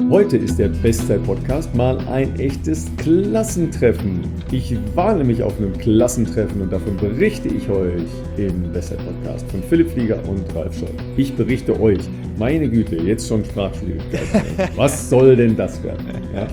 Heute ist der Bestzeit-Podcast mal ein echtes Klassentreffen. Ich war nämlich auf einem Klassentreffen und davon berichte ich euch im Bestzeit-Podcast von Philipp Flieger und Ralf Scholz. Ich berichte euch, meine Güte, jetzt schon Sprachschwierigkeiten. Was soll denn das werden?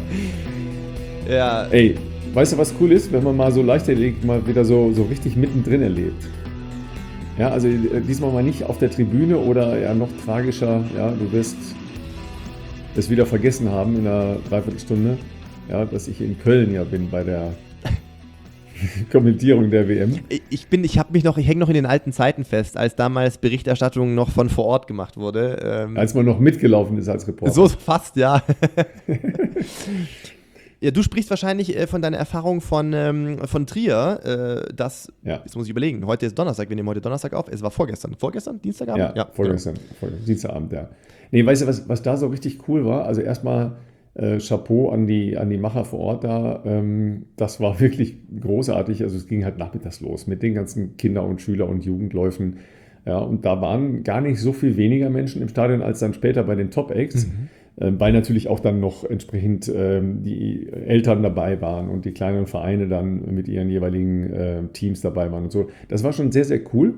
Ja. Ey, weißt du, was cool ist, wenn man mal so Leichtathletik mal wieder so richtig mittendrin erlebt? Ja, also diesmal mal nicht auf der Tribüne oder ja noch tragischer, ja, du wirst es wieder vergessen haben in einer Dreiviertelstunde, ja, dass ich in Köln ja bin bei der Kommentierung der WM. Ich hänge noch in den alten Zeiten fest, als damals Berichterstattung noch von vor Ort gemacht wurde. Als man noch mitgelaufen ist als Reporter. So fast, ja. Ja, du sprichst wahrscheinlich von deiner Erfahrung von Trier. Jetzt muss ich überlegen, heute ist Donnerstag, wir nehmen heute Donnerstag auf. Es war vorgestern, Dienstagabend? Ja, vorgestern, Dienstagabend, ja. Nee, weißt du, was da so richtig cool war? Also erstmal Chapeau an die Macher vor Ort da. Das war wirklich großartig. Also es ging halt nachmittags los mit den ganzen Kinder- und Schüler- und Jugendläufen. Ja, und da waren gar nicht so viel weniger Menschen im Stadion als dann später bei den Top-Acts. Weil natürlich auch dann noch entsprechend die Eltern dabei waren und die kleineren Vereine dann mit ihren jeweiligen Teams dabei waren und so. Das war schon sehr, sehr cool.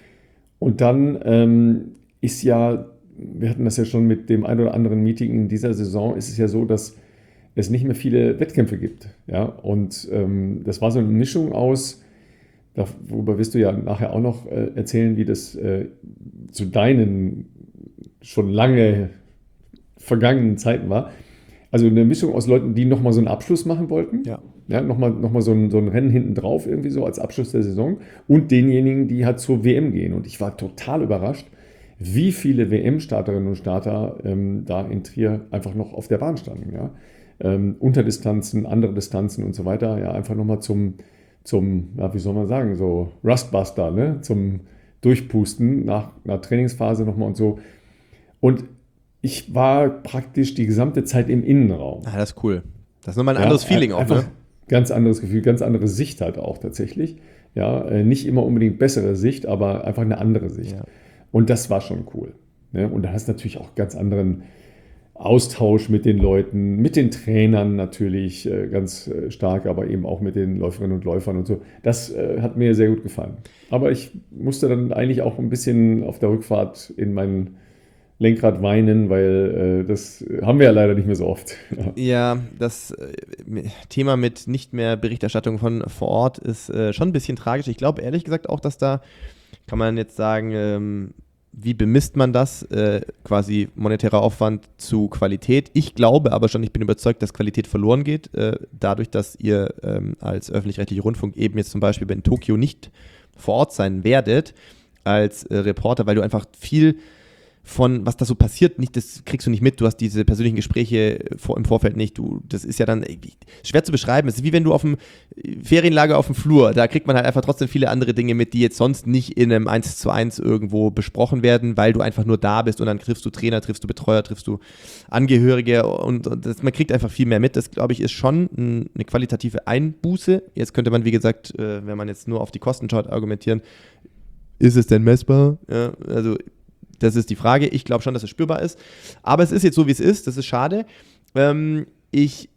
Und dann ist ja, wir hatten das ja schon mit dem ein oder anderen Meeting in dieser Saison, ist es ja so, dass es nicht mehr viele Wettkämpfe gibt. Ja? Und das war so eine Mischung aus, worüber wirst du ja nachher auch noch erzählen, wie das zu deinen schon lange vergangenen Zeiten war. Also eine Mischung aus Leuten, die nochmal so einen Abschluss machen wollten. Ja, nochmal so ein Rennen hinten drauf irgendwie so als Abschluss der Saison. Und denjenigen, die halt zur WM gehen. Und ich war total überrascht, wie viele WM-Starterinnen und Starter da in Trier einfach noch auf der Bahn standen. Ja? Unterdistanzen, andere Distanzen und so weiter. Ja, einfach nochmal zum wie soll man sagen, so Rustbuster, ne? Zum Durchpusten nach einer Trainingsphase nochmal und so. Und ich war praktisch die gesamte Zeit im Innenraum. Ah, das ist cool. Das ist nochmal ein anderes Feeling auch, ne? Ganz anderes Gefühl, ganz andere Sicht halt auch tatsächlich. Ja, nicht immer unbedingt bessere Sicht, aber einfach eine andere Sicht. Ja. Und das war schon cool. Ne? Und da hast du natürlich auch ganz anderen Austausch mit den Leuten, mit den Trainern natürlich ganz stark, aber eben auch mit den Läuferinnen und Läufern und so. Das hat mir sehr gut gefallen. Aber ich musste dann eigentlich auch ein bisschen auf der Rückfahrt in meinen Lenkrad weinen, weil das haben wir ja leider nicht mehr so oft. Ja, das Thema mit nicht mehr Berichterstattung von vor Ort ist schon ein bisschen tragisch. Ich glaube ehrlich gesagt auch, dass da, kann man jetzt sagen, wie bemisst man das? Quasi monetärer Aufwand zu Qualität. Ich glaube aber schon, ich bin überzeugt, dass Qualität verloren geht, dadurch, dass ihr als öffentlich-rechtlicher Rundfunk eben jetzt zum Beispiel in Tokio nicht vor Ort sein werdet als Reporter, weil du einfach viel von was da so passiert, das kriegst du nicht mit, du hast diese persönlichen Gespräche im Vorfeld nicht, das ist ja dann schwer zu beschreiben, es ist wie wenn du auf dem Ferienlager auf dem Flur, da kriegt man halt einfach trotzdem viele andere Dinge mit, die jetzt sonst nicht in einem 1:1 irgendwo besprochen werden, weil du einfach nur da bist und dann triffst du Trainer, triffst du Betreuer, triffst du Angehörige und man kriegt einfach viel mehr mit, das glaube ich ist schon eine qualitative Einbuße, jetzt könnte man wie gesagt, wenn man jetzt nur auf die Kosten schaut, argumentieren, ist es denn messbar? Ja, also das ist die Frage. Ich glaube schon, dass es spürbar ist. Aber es ist jetzt so, wie es ist. Das ist schade. Ich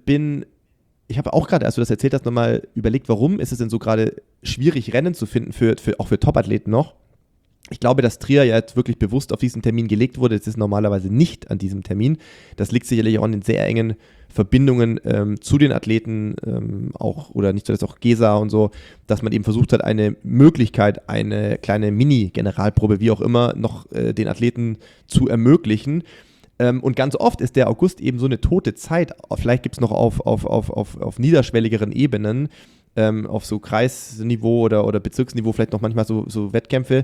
habe auch gerade, als du das erzählt hast, nochmal überlegt, warum ist es denn so gerade schwierig, Rennen zu finden, auch für Top-Athleten noch. Ich glaube, dass Trier ja jetzt wirklich bewusst auf diesen Termin gelegt wurde. Es ist normalerweise nicht an diesem Termin. Das liegt sicherlich auch in den sehr engen Verbindungen zu den Athleten auch, oder nicht zuletzt auch GESA und so, dass man eben versucht hat, eine Möglichkeit, eine kleine Mini-Generalprobe, wie auch immer, noch den Athleten zu ermöglichen. Und ganz oft ist der August eben so eine tote Zeit. Vielleicht gibt es noch auf niederschwelligeren Ebenen, auf so Kreisniveau oder Bezirksniveau vielleicht noch manchmal so Wettkämpfe,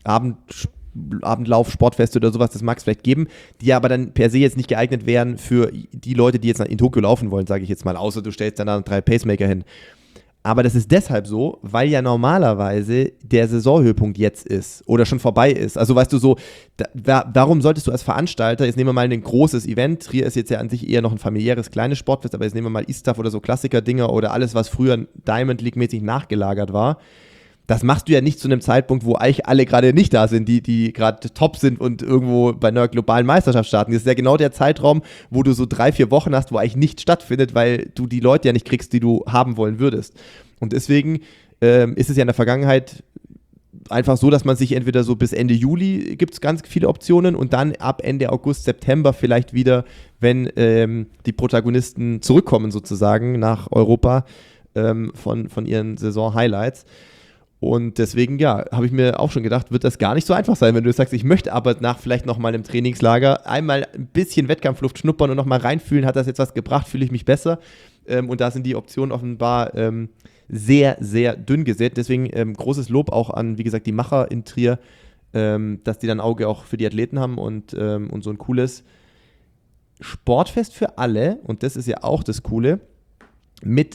Abendlauf, Sportfeste oder sowas, das mag es vielleicht geben, die aber dann per se jetzt nicht geeignet wären für die Leute, die jetzt in Tokio laufen wollen, sage ich jetzt mal, außer du stellst dann da 3 Pacemaker hin. Aber das ist deshalb so, weil ja normalerweise der Saisonhöhepunkt jetzt ist oder schon vorbei ist. Also weißt du so, warum solltest du als Veranstalter, jetzt nehmen wir mal ein großes Event, Trier ist jetzt ja an sich eher noch ein familiäres, kleines Sportfest, aber jetzt nehmen wir mal ISTAF oder so Klassiker-Dinger oder alles, was früher Diamond League-mäßig nachgelagert war, das machst du ja nicht zu einem Zeitpunkt, wo eigentlich alle gerade nicht da sind, die gerade top sind und irgendwo bei einer globalen Meisterschaft starten. Das ist ja genau der Zeitraum, wo du so 3-4 Wochen hast, wo eigentlich nichts stattfindet, weil du die Leute ja nicht kriegst, die du haben wollen würdest. Und deswegen ist es ja in der Vergangenheit einfach so, dass man sich entweder so bis Ende Juli gibt es ganz viele Optionen und dann ab Ende August, September vielleicht wieder, wenn die Protagonisten zurückkommen sozusagen nach Europa von ihren Saison-Highlights. Und deswegen, ja, habe ich mir auch schon gedacht, wird das gar nicht so einfach sein, wenn du sagst, ich möchte aber nach vielleicht nochmal im Trainingslager einmal ein bisschen Wettkampfluft schnuppern und nochmal reinfühlen, hat das jetzt was gebracht, fühle ich mich besser. Und da sind die Optionen offenbar sehr, sehr dünn gesät. Deswegen großes Lob auch an, wie gesagt, die Macher in Trier, dass die dann Auge auch für die Athleten haben und so ein cooles Sportfest für alle, und das ist ja auch das Coole, mit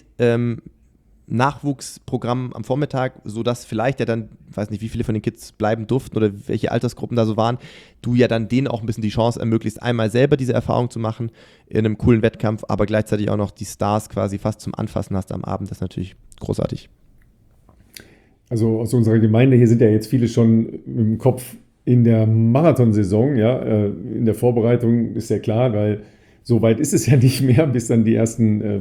Nachwuchsprogramm am Vormittag, sodass vielleicht ja dann, weiß nicht, wie viele von den Kids bleiben durften oder welche Altersgruppen da so waren, du ja dann denen auch ein bisschen die Chance ermöglicht, einmal selber diese Erfahrung zu machen in einem coolen Wettkampf, aber gleichzeitig auch noch die Stars quasi fast zum Anfassen hast am Abend. Das ist natürlich großartig. Also aus unserer Gemeinde hier sind ja jetzt viele schon im Kopf in der Marathonsaison, ja, in der Vorbereitung ist ja klar, weil so weit ist es ja nicht mehr, bis dann die ersten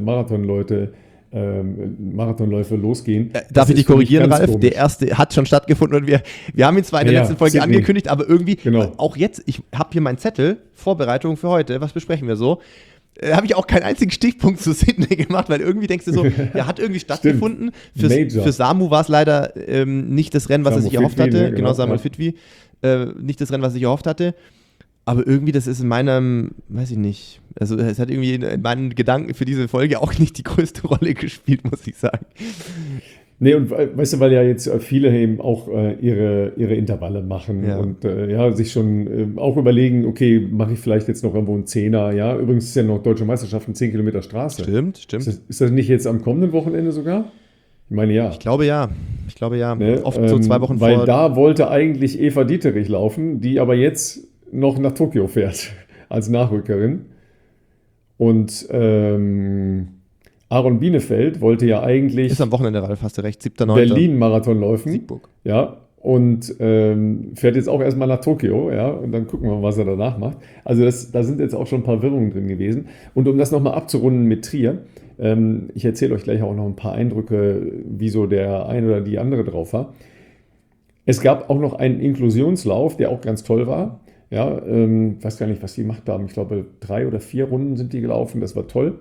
Marathonläufe losgehen. Darf ich dich korrigieren, Ralf? Komisch. Der erste hat schon stattgefunden und wir haben ihn zwar in der letzten Folge Sydney angekündigt, aber irgendwie, genau. Auch jetzt, ich habe hier meinen Zettel, Vorbereitung für heute, was besprechen wir so? Habe ich auch keinen einzigen Stichpunkt zu Sydney gemacht, weil irgendwie denkst du so, der hat irgendwie stattgefunden. Für Samu war es leider nicht das Rennen, was er sich erhofft hatte. Genau, Samuel Fitwi. Nicht das Rennen, was ich erhofft hatte. Aber irgendwie, das ist in meinem, weiß ich nicht, also es hat irgendwie in meinen Gedanken für diese Folge auch nicht die größte Rolle gespielt, muss ich sagen. Nee, und weißt du, weil ja jetzt viele eben auch ihre Intervalle machen und sich schon auch überlegen, okay, mache ich vielleicht jetzt noch irgendwo einen Zehner, ja, übrigens ist ja noch Deutsche Meisterschaften 10 Kilometer Straße. Stimmt. Ist das nicht jetzt am kommenden Wochenende sogar? Ich meine, ja. Ich glaube ja. Ne? Oft so 2 Wochen weil da wollte eigentlich Eva Dieterich laufen, die aber jetzt noch nach Tokio fährt als Nachrückerin. Und Aaron Bienefeld wollte ja eigentlich ist am Wochenende, Ralf, hast du recht, 7.9. Berlin-Marathon laufen. Siegburg. Ja, und fährt jetzt auch erstmal nach Tokio, ja, und dann gucken wir mal, was er danach macht. Also da sind jetzt auch schon ein paar Wirrungen drin gewesen. Und um das nochmal abzurunden mit Trier, ich erzähle euch gleich auch noch ein paar Eindrücke, wie so der ein oder die andere drauf war. Es gab auch noch einen Inklusionslauf, der auch ganz toll war. Ja, weiß gar nicht, was die gemacht haben. Ich glaube, 3 oder 4 Runden sind die gelaufen. Das war toll.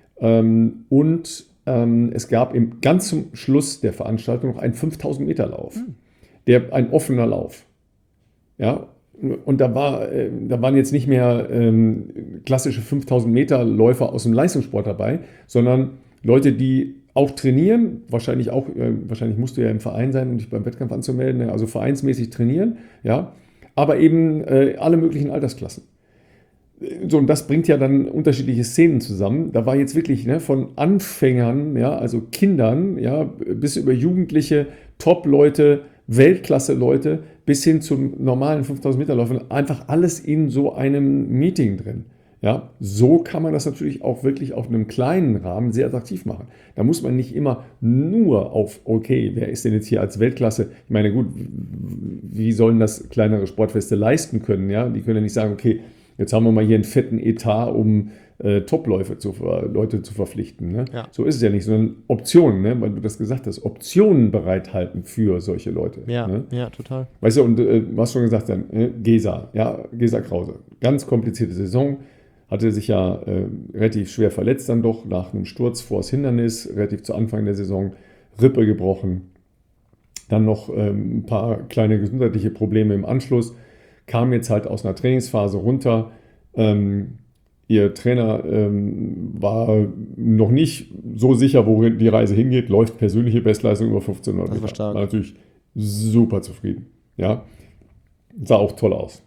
Es gab ganz zum Schluss der Veranstaltung noch einen 5000 Meter Lauf. Ein offener Lauf. Ja, und da waren jetzt nicht mehr klassische 5000 Meter Läufer aus dem Leistungssport dabei, sondern Leute, die auch trainieren, wahrscheinlich musst du ja im Verein sein, um dich beim Wettkampf anzumelden, also vereinsmäßig trainieren, ja, aber eben alle möglichen Altersklassen. So, und das bringt ja dann unterschiedliche Szenen zusammen. Da war jetzt wirklich von Anfängern, ja, also Kindern, ja, bis über Jugendliche, Top-Leute, Weltklasse-Leute, bis hin zum normalen 5000 Meter Laufen, einfach alles in so einem Meeting drin. Ja, so kann man das natürlich auch wirklich auf einem kleinen Rahmen sehr attraktiv machen. Da muss man nicht immer nur auf, okay, wer ist denn jetzt hier als Weltklasse? Ich meine, gut, wie sollen das kleinere Sportfeste leisten können? Ja, die können ja nicht sagen, okay, jetzt haben wir mal hier einen fetten Etat, um Top-Leute zu verpflichten. Ne? Ja. So ist es ja nicht, sondern Optionen, ne? Weil du das gesagt hast, Optionen bereithalten für solche Leute. Ja, ne? Ja, total. Weißt du, und du hast schon gesagt, dann Gesa Krause, ganz komplizierte Saison, hatte sich ja relativ schwer verletzt dann doch, nach einem Sturz vor das Hindernis, relativ zu Anfang der Saison, Rippe gebrochen, dann noch ein paar kleine gesundheitliche Probleme im Anschluss, kam jetzt halt aus einer Trainingsphase runter. Ihr Trainer war noch nicht so sicher, wohin die Reise hingeht, läuft persönliche Bestleistung über 1500 Meter. War natürlich super zufrieden. Ja? Sah auch toll aus.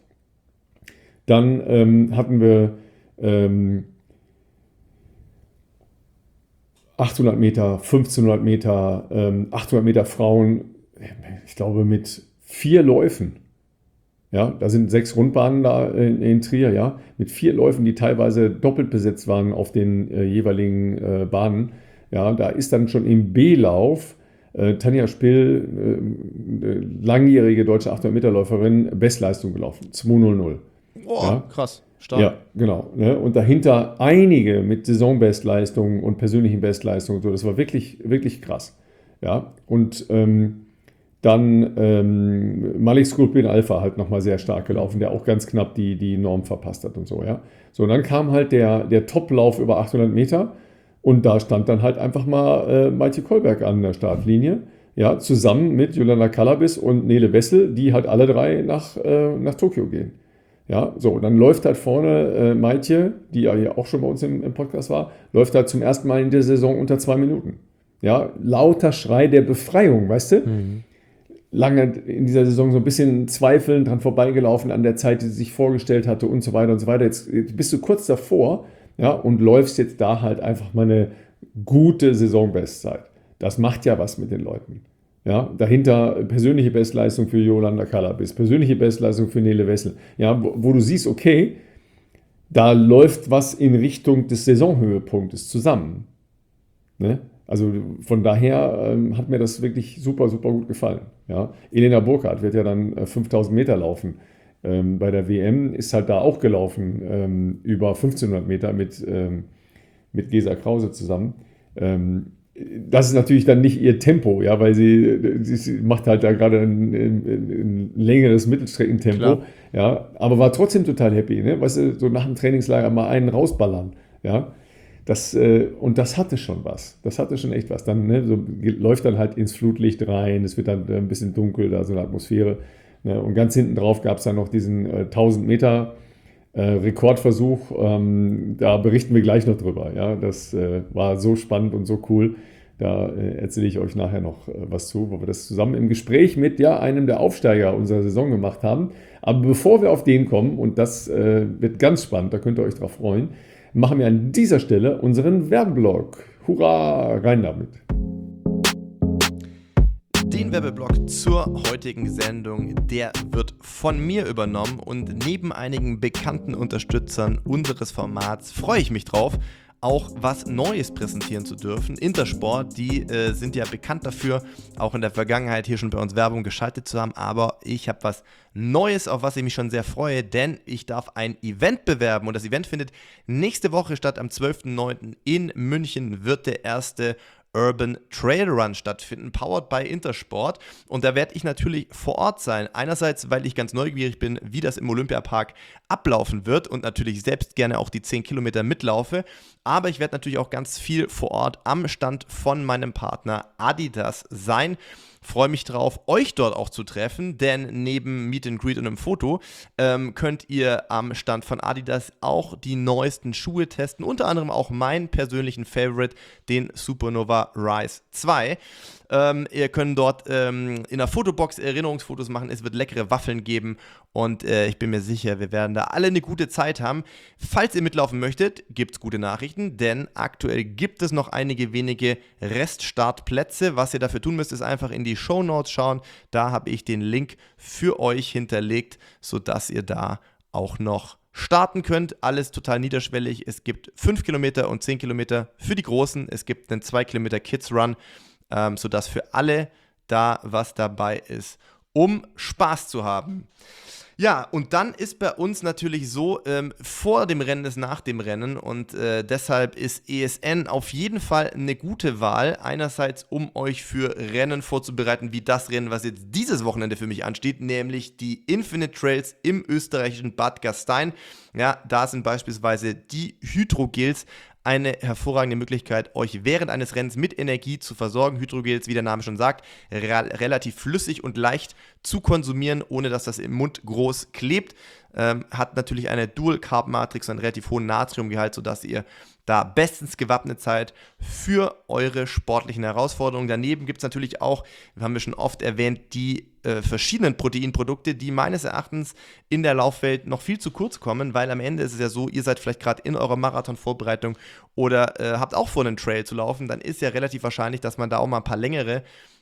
Dann hatten wir 800 Meter, 1500 Meter, 800 Meter Frauen, ich glaube mit 4 Läufen. Ja, da sind 6 Rundbahnen da in Trier, ja, mit 4 Läufen, die teilweise doppelt besetzt waren auf den jeweiligen Bahnen. Ja, da ist dann schon im B-Lauf Tanja Spill, langjährige deutsche 800-Meter-Läuferin, Bestleistung gelaufen, 2:00. Oh, Ja? krass, stark. Ja, genau. Ne? Und dahinter einige mit Saisonbestleistungen und persönlichen Bestleistungen. So, das war wirklich, wirklich krass. Ja? Und dann Malik Sculpin Alpha halt nochmal sehr stark gelaufen, der auch ganz knapp die Norm verpasst hat und so. Ja? So, und dann kam halt der Toplauf über 800 Meter und da stand dann halt einfach mal Maite Kolberg an der Startlinie. Ja, zusammen mit Jolanda Cannabis und Nele Wessel, die halt alle drei nach Tokio gehen. Ja, so, und dann läuft halt vorne Maite, die ja hier auch schon bei uns im Podcast war, läuft halt zum ersten Mal in der Saison unter 2 Minuten. Ja, lauter Schrei der Befreiung, weißt du? Lange in dieser Saison so ein bisschen zweifelnd dran vorbeigelaufen an der Zeit, die sie sich vorgestellt hatte und so weiter und so weiter. Jetzt bist du kurz davor, ja, und läufst jetzt da halt einfach mal eine gute Saisonbestzeit. Das macht ja was mit den Leuten. Ja, dahinter persönliche Bestleistung für Jolanda Cannabis, persönliche Bestleistung für Nele Wessel. Ja, wo du siehst, okay, da läuft was in Richtung des Saisonhöhepunktes zusammen. Ne? Also von daher hat mir das wirklich super, super gut gefallen. Ja? Elena Burkhardt wird ja dann 5000 Meter laufen. Bei der WM ist halt da auch gelaufen, über 1500 Meter mit Gesa Krause zusammen. Das ist natürlich dann nicht ihr Tempo, ja, weil sie macht halt da gerade ein längeres Mittelstreckentempo, Klar. ja, aber war trotzdem total happy, ne? Weißt du, so nach dem Trainingslager mal einen rausballern, ja. Und das hatte schon was. Das hatte schon echt was. Dann läuft dann halt ins Flutlicht rein, es wird dann ein bisschen dunkel, da so eine Atmosphäre. Ne? Und ganz hinten drauf gab es dann noch diesen 1000 Meter Rekordversuch. Da berichten wir gleich noch drüber. Ja? Das war so spannend und so cool. Da erzähle ich euch nachher noch was zu, wo wir das zusammen im Gespräch mit einem der Aufsteiger unserer Saison gemacht haben. Aber bevor wir auf den kommen, und das wird ganz spannend, da könnt ihr euch drauf freuen, machen wir an dieser Stelle unseren Werbeblock. Hurra, rein damit! Den Werbeblock zur heutigen Sendung, der wird von mir übernommen und neben einigen bekannten Unterstützern unseres Formats freue ich mich drauf, auch was Neues präsentieren zu dürfen. Intersport, die sind ja bekannt dafür, auch in der Vergangenheit hier schon bei uns Werbung geschaltet zu haben, aber ich habe was Neues, auf was ich mich schon sehr freue, denn ich darf ein Event bewerben und das Event findet nächste Woche statt. Am 12.09. in München wird der erste Urban Trail Run stattfinden, powered by Intersport. Und da werde ich natürlich vor Ort sein. Einerseits, weil ich ganz neugierig bin, wie das im Olympiapark ablaufen wird und natürlich selbst gerne auch die 10 Kilometer mitlaufe. Aber ich werde natürlich auch ganz viel vor Ort am Stand von meinem Partner Adidas sein. Freue mich drauf, euch dort auch zu treffen, denn neben Meet and Greet und einem Foto könnt ihr am Stand von Adidas auch die neuesten Schuhe testen, unter anderem auch meinen persönlichen Favorite, den Supernova Rise 2. Ihr könnt dort in der Fotobox Erinnerungsfotos machen, es wird leckere Waffeln geben und ich bin mir sicher, wir werden da alle eine gute Zeit haben. Falls ihr mitlaufen möchtet, gibt es gute Nachrichten, denn aktuell gibt es noch einige wenige Reststartplätze. Was ihr dafür tun müsst, ist einfach in die Shownotes schauen, da habe ich den Link für euch hinterlegt, sodass ihr da auch noch starten könnt. Alles total niederschwellig. Es gibt 5 Kilometer und 10 Kilometer für die Großen. Es gibt einen 2 Kilometer Kids Run, sodass für alle da was dabei ist, um Spaß zu haben. Ja, und dann ist bei uns natürlich so, vor dem Rennen ist nach dem Rennen und deshalb ist ESN auf jeden Fall eine gute Wahl. Einerseits, um euch für Rennen vorzubereiten, wie das Rennen, was jetzt dieses Wochenende für mich ansteht, nämlich die Infinite Trails im österreichischen Bad Gastein. Ja, da sind beispielsweise die Hydrogels eine hervorragende Möglichkeit, euch während eines Rennens mit Energie zu versorgen. Hydrogels, wie der Name schon sagt, relativ flüssig und leicht zu konsumieren, ohne dass das im Mund groß klebt. Hat natürlich eine Dual-Carb-Matrix, einen relativ hohen Natriumgehalt, sodass ihr da bestens gewappnet seid für eure sportlichen Herausforderungen. Daneben gibt es natürlich auch, haben wir schon oft erwähnt, die verschiedenen Proteinprodukte, die meines Erachtens in der Laufwelt noch viel zu kurz kommen, weil am Ende ist es ja so, ihr seid vielleicht gerade in eurer Marathonvorbereitung oder habt auch vor, einen Trail zu laufen, dann ist ja relativ wahrscheinlich, dass man da auch mal ein paar längere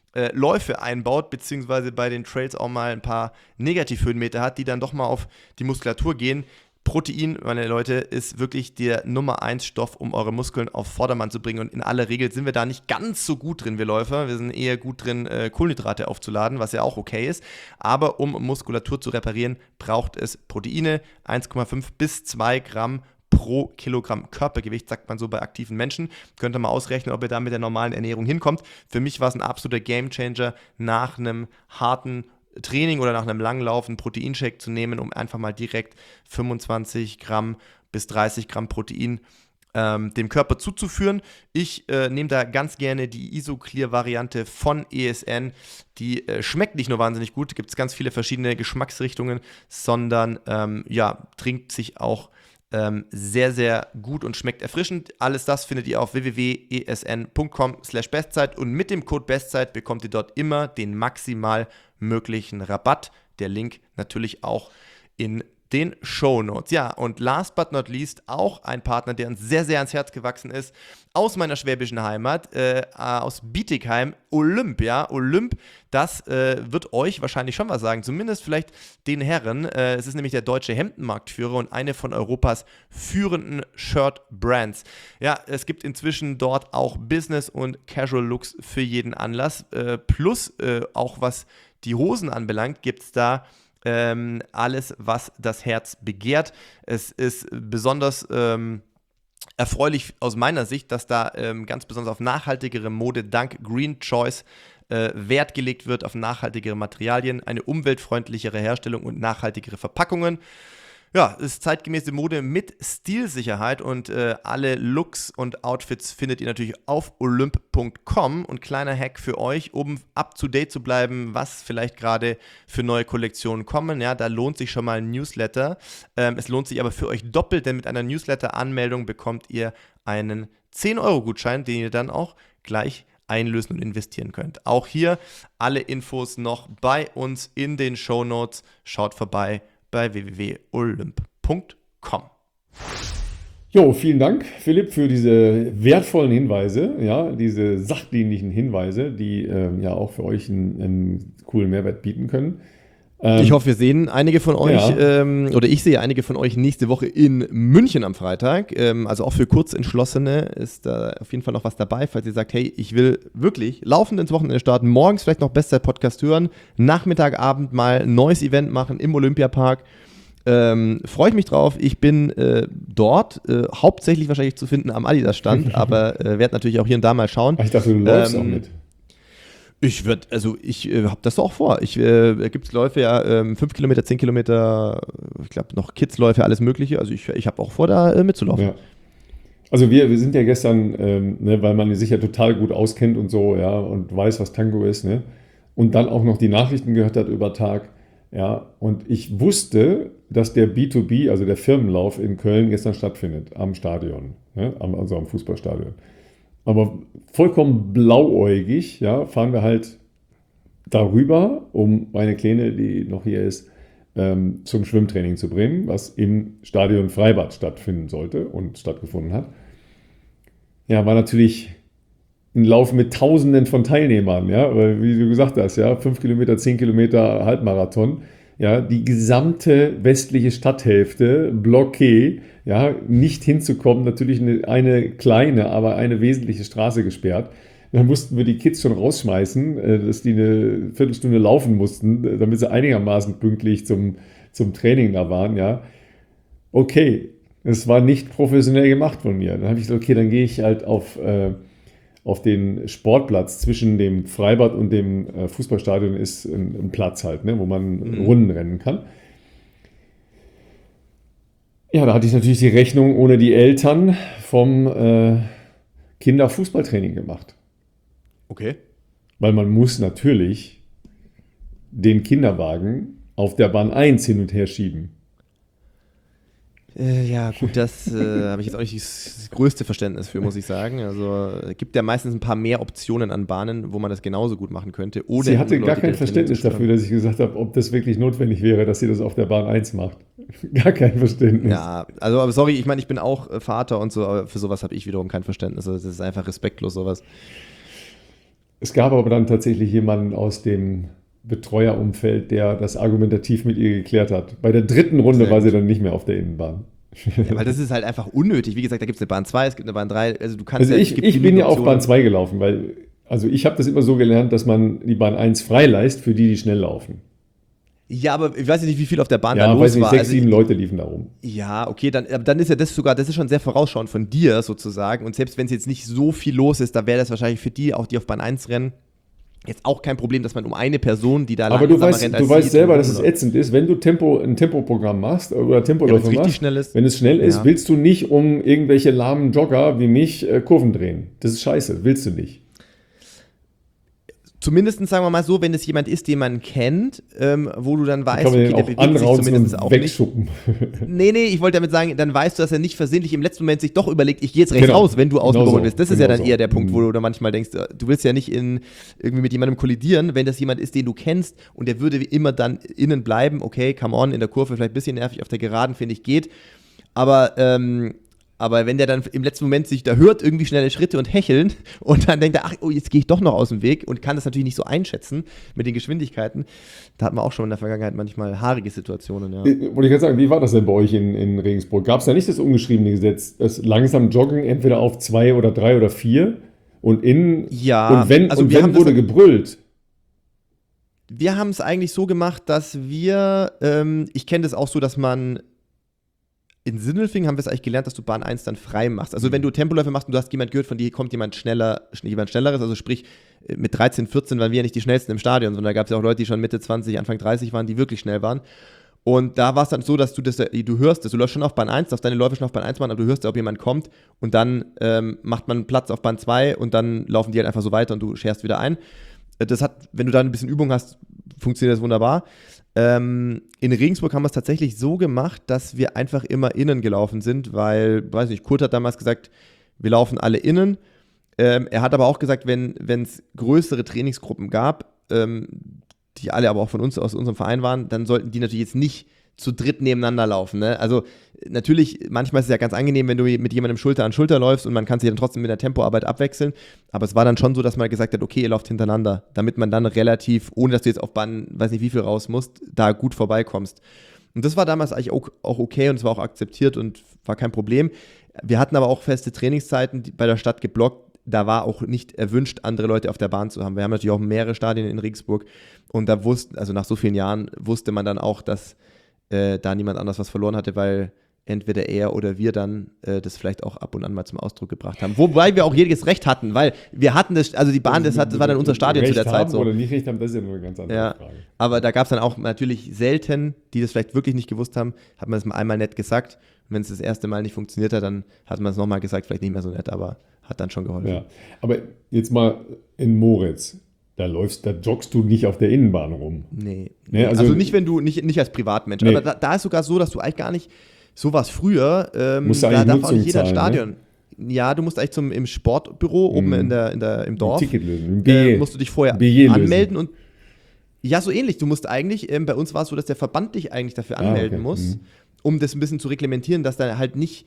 Läufe einbaut, beziehungsweise bei den Trails auch mal ein paar Negativhöhenmeter hat, die dann doch mal auf die Muskulatur gehen. Protein, meine Leute, ist wirklich der Nummer 1 Stoff, um eure Muskeln auf Vordermann zu bringen. Und in aller Regel sind wir da nicht ganz so gut drin, wir Läufer. Wir sind eher gut drin, Kohlenhydrate aufzuladen, was ja auch okay ist. Aber um Muskulatur zu reparieren, braucht es Proteine, 1,5 bis 2 Gramm pro Kilogramm Körpergewicht, sagt man so bei aktiven Menschen. Könnt ihr mal ausrechnen, ob ihr da mit der normalen Ernährung hinkommt. Für mich war es ein absoluter Gamechanger, nach einem harten Training oder nach einem Langlauf einen Proteinshake zu nehmen, um einfach mal direkt 25 Gramm bis 30 Gramm Protein dem Körper zuzuführen. Ich nehme da ganz gerne die Isoclear-Variante von ESN. Die schmeckt nicht nur wahnsinnig gut, gibt es ganz viele verschiedene Geschmacksrichtungen, sondern trinkt sich auch sehr, sehr gut und schmeckt erfrischend. Alles das findet ihr auf www.esn.com/Bestzeit und mit dem Code Bestzeit bekommt ihr dort immer den maximal möglichen Rabatt. Der Link natürlich auch in den Shownotes. Ja, und last but not least auch ein Partner, der uns sehr, sehr ans Herz gewachsen ist, aus meiner schwäbischen Heimat, aus Bietigheim, Olymp. Ja, Olymp, das wird euch wahrscheinlich schon was sagen, zumindest vielleicht den Herren. Es ist nämlich der deutsche Hemdenmarktführer und eine von Europas führenden Shirt-Brands. Ja, es gibt inzwischen dort auch Business- und Casual-Looks für jeden Anlass, plus auch was die Hosen anbelangt, gibt es da alles, was das Herz begehrt. Es ist besonders erfreulich aus meiner Sicht, dass da ganz besonders auf nachhaltigere Mode dank Green Choice Wert gelegt wird, auf nachhaltigere Materialien, eine umweltfreundlichere Herstellung und nachhaltigere Verpackungen. Ja, es ist zeitgemäße Mode mit Stilsicherheit und alle Looks und Outfits findet ihr natürlich auf olymp.com. Und kleiner Hack für euch, um up-to-date zu bleiben, was vielleicht gerade für neue Kollektionen kommen. Ja, da lohnt sich schon mal ein Newsletter. Es lohnt sich aber für euch doppelt, denn mit einer Newsletter-Anmeldung bekommt ihr einen 10-Euro-Gutschein, den ihr dann auch gleich einlösen und investieren könnt. Auch hier alle Infos noch bei uns in den Shownotes. Schaut vorbei bei www.olymp.com. Jo, vielen Dank, Philipp, für diese wertvollen Hinweise, ja, diese sachdienlichen Hinweise, die ja auch für euch einen coolen Mehrwert bieten können. Ich hoffe, wir sehen einige von euch, oder ich sehe einige von euch nächste Woche in München am Freitag. Also auch für Kurzentschlossene ist da auf jeden Fall noch was dabei, falls ihr sagt, hey, ich will wirklich laufend ins Wochenende starten, morgens vielleicht noch Bestzeit-Podcast hören, Nachmittag, Abend mal ein neues Event machen im Olympiapark. Freue ich mich drauf. Ich bin dort hauptsächlich wahrscheinlich zu finden am Adidas-Stand, aber werde natürlich auch hier und da mal schauen. Ich dachte, du läufst auch mit. Ich habe das auch vor. Gibt es Läufe, ja, 5 Kilometer, 10 Kilometer, ich glaube noch Kidsläufe, alles Mögliche. Also ich habe auch vor, da mitzulaufen. Ja. Also wir sind ja gestern, weil man sich ja total gut auskennt und so, ja, und weiß, was Tango ist, ne? Und dann auch noch die Nachrichten gehört hat über Tag, ja, und ich wusste, dass der B2B, also der Firmenlauf in Köln gestern stattfindet, am Stadion, ne? Also am Fußballstadion. Aber vollkommen blauäugig, ja, fahren wir darüber, um meine Kleine, die noch hier ist, zum Schwimmtraining zu bringen, was im Stadion Freibad stattfinden sollte und stattgefunden hat. Ja, war natürlich ein Lauf mit Tausenden von Teilnehmern, ja, weil, wie du gesagt hast, ja, 5 Kilometer, 10 Kilometer Halbmarathon, ja, die gesamte westliche Stadthälfte, Blockee, ja, nicht hinzukommen, natürlich eine kleine, aber eine wesentliche Straße gesperrt. Dann mussten wir die Kids schon rausschmeißen, dass die eine Viertelstunde laufen mussten, damit sie einigermaßen pünktlich zum Training da waren, ja. Okay, es war nicht professionell gemacht von mir. Dann habe ich gesagt, okay, dann gehe ich halt auf den Sportplatz zwischen dem Freibad und dem Fußballstadion ist ein Platz halt, ne, wo man Runden rennen kann. Ja, da hatte ich natürlich die Rechnung ohne die Eltern vom Kinderfußballtraining gemacht. Okay. Weil man muss natürlich den Kinderwagen auf der Bahn 1 hin und her schieben. Ja, gut, das habe ich jetzt auch nicht das größte Verständnis für, muss ich sagen. Also es gibt ja meistens ein paar mehr Optionen an Bahnen, wo man das genauso gut machen könnte. Sie hatte gar kein Verständnis dafür, dass ich gesagt habe, ob das wirklich notwendig wäre, dass sie das auf der Bahn 1 macht. Gar kein Verständnis. Ja, also aber sorry, ich meine, ich bin auch Vater und so, aber für sowas habe ich wiederum kein Verständnis. Also, das ist einfach respektlos, sowas. Es gab aber dann tatsächlich jemanden aus dem Betreuerumfeld, der das argumentativ mit ihr geklärt hat. Bei der dritten Runde war sie dann nicht mehr auf der Innenbahn. Ja, weil das ist halt einfach unnötig. Wie gesagt, da gibt es eine Bahn 2, es gibt eine Bahn 3. Also du kannst Also ja, ich bin ja auf Bahn 2 gelaufen, weil also ich habe das immer so gelernt, dass man die Bahn 1 freilässt für die schnell laufen. Ja, aber ich weiß nicht, wie viel auf der Bahn Ja, da los weiß nicht, war. 6, 7 Leute liefen da rum. Ja, okay, dann ist ja das ist schon sehr vorausschauend von dir sozusagen. Und selbst wenn es jetzt nicht so viel los ist, da wäre das wahrscheinlich für die, auch die auf Bahn 1 rennen, jetzt auch kein Problem, dass man um eine Person, die da Aber du langsamer rennt, als weißt sie, selber, dass es drumherum ätzend ist, wenn du ein Tempoprogramm machst oder läuft. Tempoläufe Ja, wenn es richtig machst, schnell ist. wenn es schnell ist, Ja. willst du nicht um irgendwelche lahmen Jogger wie mich Kurven drehen. Das ist scheiße, willst du nicht. Zumindest sagen wir mal so, wenn es jemand ist, den man kennt, wo du dann weißt, Kann man okay, den der auch bewegt sich anrauzen zumindest und auch nicht. wegschuppen. Nee, ich wollte damit sagen, dann weißt du, dass er nicht versehentlich im letzten Moment sich doch überlegt, ich gehe jetzt rechts Genau. raus, wenn du außen Genau überholt so. bist. Das ist Genau ja dann so. eher der Punkt, wo du dann manchmal denkst, du willst ja nicht irgendwie mit jemandem kollidieren, wenn das jemand ist, den du kennst und der würde wie immer dann innen bleiben, okay, come on, in der Kurve vielleicht ein bisschen nervig, auf der Geraden, finde ich, geht. Aber wenn der dann im letzten Moment sich da hört, irgendwie schnelle Schritte und hecheln und dann denkt er, ach, oh, jetzt gehe ich doch noch aus dem Weg und kann das natürlich nicht so einschätzen mit den Geschwindigkeiten, da hat man auch schon in der Vergangenheit manchmal haarige Situationen, ja. Wollte ich gerade sagen, wie war das denn bei euch in Regensburg? Gab es da nicht das ungeschriebene Gesetz, das langsam Joggen entweder auf 2 oder 3 oder 4 und Ja, und wenn, also und wir wenn haben wurde das- gebrüllt? Wir haben es eigentlich so gemacht, dass ich kenne das auch so, dass man in Sindelfingen haben wir es eigentlich gelernt, dass du Bahn 1 dann frei machst. Also wenn du Tempoläufe machst und du hast jemand gehört, von dir kommt jemand Schnelleres, also sprich mit 13, 14 waren wir ja nicht die Schnellsten im Stadion, sondern da gab es ja auch Leute, die schon Mitte 20, Anfang 30 waren, die wirklich schnell waren. Und da war es dann so, dass du hörst, du läufst schon auf Bahn 1, darfst deine Läufe schon auf Bahn 1 machen, aber du hörst, ob jemand kommt und dann macht man Platz auf Bahn 2 und dann laufen die halt einfach so weiter und du scherst wieder ein. Wenn du da ein bisschen Übung hast, funktioniert das wunderbar. In Regensburg haben wir es tatsächlich so gemacht, dass wir einfach immer innen gelaufen sind, weil, weiß nicht, Kurt hat damals gesagt, wir laufen alle innen. Er hat aber auch gesagt, wenn es größere Trainingsgruppen gab, die alle aber auch von uns, aus unserem Verein waren, dann sollten die natürlich jetzt nicht zu dritt nebeneinander laufen. Ne? Also natürlich, manchmal ist es ja ganz angenehm, wenn du mit jemandem Schulter an Schulter läufst und man kann sich dann trotzdem mit der Tempoarbeit abwechseln. Aber es war dann schon so, dass man gesagt hat, okay, ihr lauft hintereinander, damit man dann relativ, ohne dass du jetzt auf Bahn, weiß nicht wie viel raus musst, da gut vorbeikommst. Und das war damals eigentlich auch okay und es war auch akzeptiert und war kein Problem. Wir hatten aber auch feste Trainingszeiten bei der Stadt geblockt. Da war auch nicht erwünscht, andere Leute auf der Bahn zu haben. Wir haben natürlich auch mehrere Stadien in Regensburg und da also nach so vielen Jahren wusste man dann auch, dass da niemand anders was verloren hatte, weil entweder er oder wir dann das vielleicht auch ab und an mal zum Ausdruck gebracht haben. Wobei wir auch jedes Recht hatten, weil wir hatten das, also die Bahn, das war dann unser Stadion zu der Zeit so. Oder nicht recht haben, das ist ja nur eine ganz andere Frage. Aber da gab es dann auch natürlich selten, die das vielleicht wirklich nicht gewusst haben, hat man es mal einmal nett gesagt. Und wenn es das erste Mal nicht funktioniert hat, dann hat man es nochmal gesagt, vielleicht nicht mehr so nett, aber hat dann schon geholfen. Ja. Aber jetzt mal in Moritz. Da joggst du nicht auf der Innenbahn rum. Nee. Also nicht, wenn du nicht als Privatmensch. Nee. Aber da ist sogar so, dass du eigentlich gar nicht, so war es früher, Musst du da eigentlich darf auch Nutzung nicht jeder ins zahlen, Stadion. Ja, du musst eigentlich im Sportbüro oben im Dorf. Ein Ticket lösen. Ein Billet. Musst du dich vorher Billet anmelden und ja, so ähnlich. Du musst eigentlich, bei uns war es so, dass der Verband dich eigentlich dafür anmelden muss, um das ein bisschen zu reglementieren, dass da halt nicht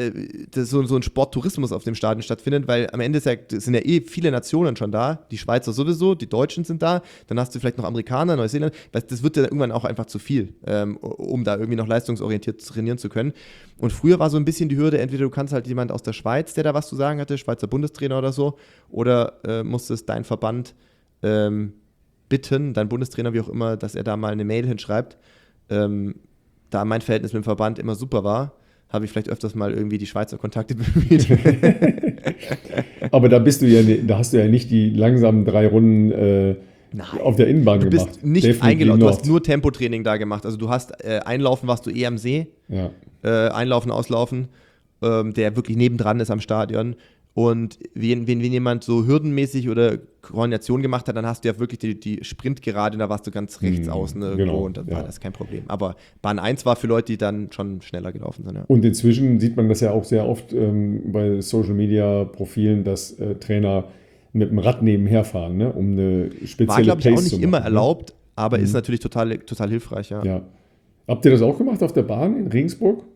so ein Sporttourismus auf dem Stadion stattfindet, weil am Ende sind ja viele Nationen schon da, die Schweizer sowieso, die Deutschen sind da, dann hast du vielleicht noch Amerikaner, Neuseeland, das wird ja irgendwann auch einfach zu viel, um da irgendwie noch leistungsorientiert trainieren zu können. Und früher war so ein bisschen die Hürde, entweder du kannst halt jemand aus der Schweiz, der da was zu sagen hatte, Schweizer Bundestrainer oder so, oder musstest deinen Verband bitten, dein Bundestrainer, wie auch immer, dass er da mal eine Mail hinschreibt. Da mein Verhältnis mit dem Verband immer super war, habe ich vielleicht öfters mal irgendwie die Schweizer Kontakte bemüht. Aber da hast du ja nicht die langsamen 3 Runden auf der Innenbahn gemacht. Du bist nicht eingelaufen, du hast nur Tempotraining da gemacht. Also du hast Einlaufen warst du am See, ja. Einlaufen, Auslaufen, der wirklich nebendran ist am Stadion. Und wenn jemand so hürdenmäßig oder Koordination gemacht hat, dann hast du ja wirklich die Sprintgerade, da warst du ganz rechts außen irgendwo und dann war das kein Problem. Aber Bahn 1 war für Leute, die dann schon schneller gelaufen sind. Ja. Und inzwischen sieht man das ja auch sehr oft bei Social-Media-Profilen, dass Trainer mit dem Rad nebenher fahren, ne, um eine spezielle war, glaube ich, Pace auch nicht zu machen, immer ne? erlaubt, aber ist natürlich total hilfreich. Ja. Ja. Habt ihr das auch gemacht auf der Bahn in Regensburg?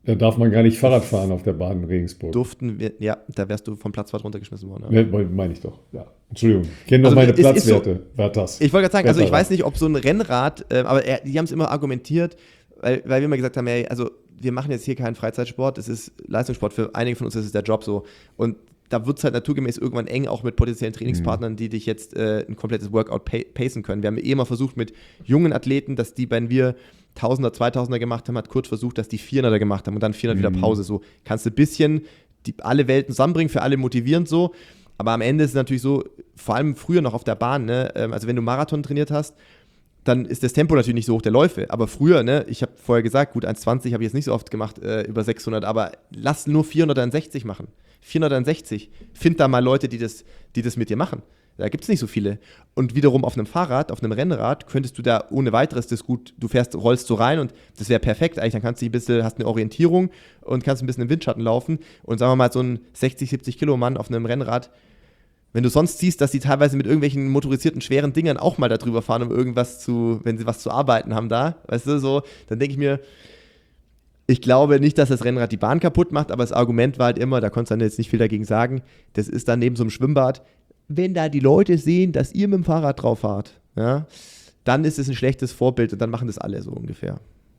Da darf man gar nicht Fahrrad fahren auf der Bahn in Regensburg. Durften wir, ja, da wärst du vom Platzwart runtergeschmissen worden. Ne, meine ich doch. Ja. Entschuldigung, ich kenne doch Also meine es ist so, Platzwerte. Wer hat das? ich wollte gerade sagen, also ich Besserer. weiß nicht, ob so ein Rennrad, aber die haben es immer argumentiert, weil wir immer gesagt haben, ey, also wir machen jetzt hier keinen Freizeitsport, es ist Leistungssport, für einige von uns ist es der Job so. Und da wird es halt naturgemäß irgendwann eng, auch mit potenziellen Trainingspartnern, die dich jetzt ein komplettes Workout pacen können. Wir haben eh immer versucht mit jungen Athleten, dass die, wenn wir Tausender, Zweitausender gemacht haben, hat Kurt versucht, dass die 400er gemacht haben und dann 400 wieder Pause. So kannst du ein bisschen alle Welten zusammenbringen, für alle motivierend so. Aber am Ende ist es natürlich so, vor allem früher noch auf der Bahn, ne? Also wenn du Marathon trainiert hast, dann ist das Tempo natürlich nicht so hoch der Läufe. Aber früher, ne, ich habe vorher gesagt, gut, 1,20 habe ich jetzt nicht so oft gemacht, über 600, aber lass nur 460 machen. 460. Find da mal Leute, die das mit dir machen. Da gibt es nicht so viele. Und wiederum auf einem Fahrrad, auf einem Rennrad, könntest du da ohne weiteres das gut, rollst so rein und das wäre perfekt. Eigentlich, dann kannst du ein bisschen, hast eine Orientierung und kannst ein bisschen im Windschatten laufen. Und sagen wir mal, so ein 60, 70 Kilo Mann auf einem Rennrad, wenn du sonst siehst, dass die teilweise mit irgendwelchen motorisierten, schweren Dingern auch mal da drüber fahren, um wenn sie was zu arbeiten haben da, weißt du, so, dann denke ich mir, ich glaube nicht, dass das Rennrad die Bahn kaputt macht, aber das Argument war halt immer, da konntest du dann jetzt nicht viel dagegen sagen, das ist dann neben so einem Schwimmbad, wenn da die Leute sehen, dass ihr mit dem Fahrrad drauf fahrt, ja, dann ist es ein schlechtes Vorbild und dann machen das alle so ungefähr.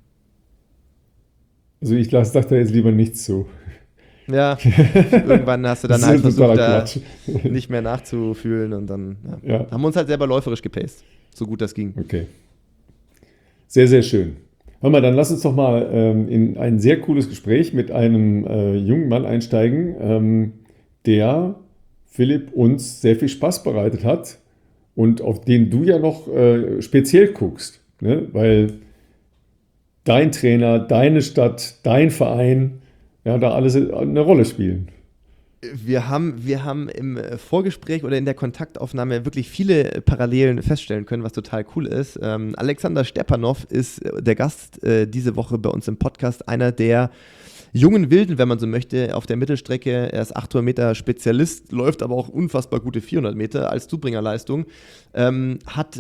Also ich sag da jetzt lieber nichts zu. Ja, irgendwann hast du dann Das halt ist versucht, totaler da Quatsch. nicht mehr nachzufühlen und dann Ja. haben wir uns halt selber läuferisch gepaced, so gut das ging. Okay. Sehr, sehr schön. Hör mal, dann lass uns doch mal in ein sehr cooles Gespräch mit einem jungen Mann einsteigen, der Philipp uns sehr viel Spaß bereitet hat und auf den du ja noch speziell guckst, ne? Weil dein Trainer, deine Stadt, dein Verein, ja, da alles eine Rolle spielen. Wir haben im Vorgespräch oder in der Kontaktaufnahme wirklich viele Parallelen feststellen können, was total cool ist. Alexander Stepanov ist der Gast diese Woche bei uns im Podcast, einer der jungen Wilden, wenn man so möchte, auf der Mittelstrecke. Er ist 800 Meter Spezialist, läuft aber auch unfassbar gute 400 Meter als Zubringerleistung. Hat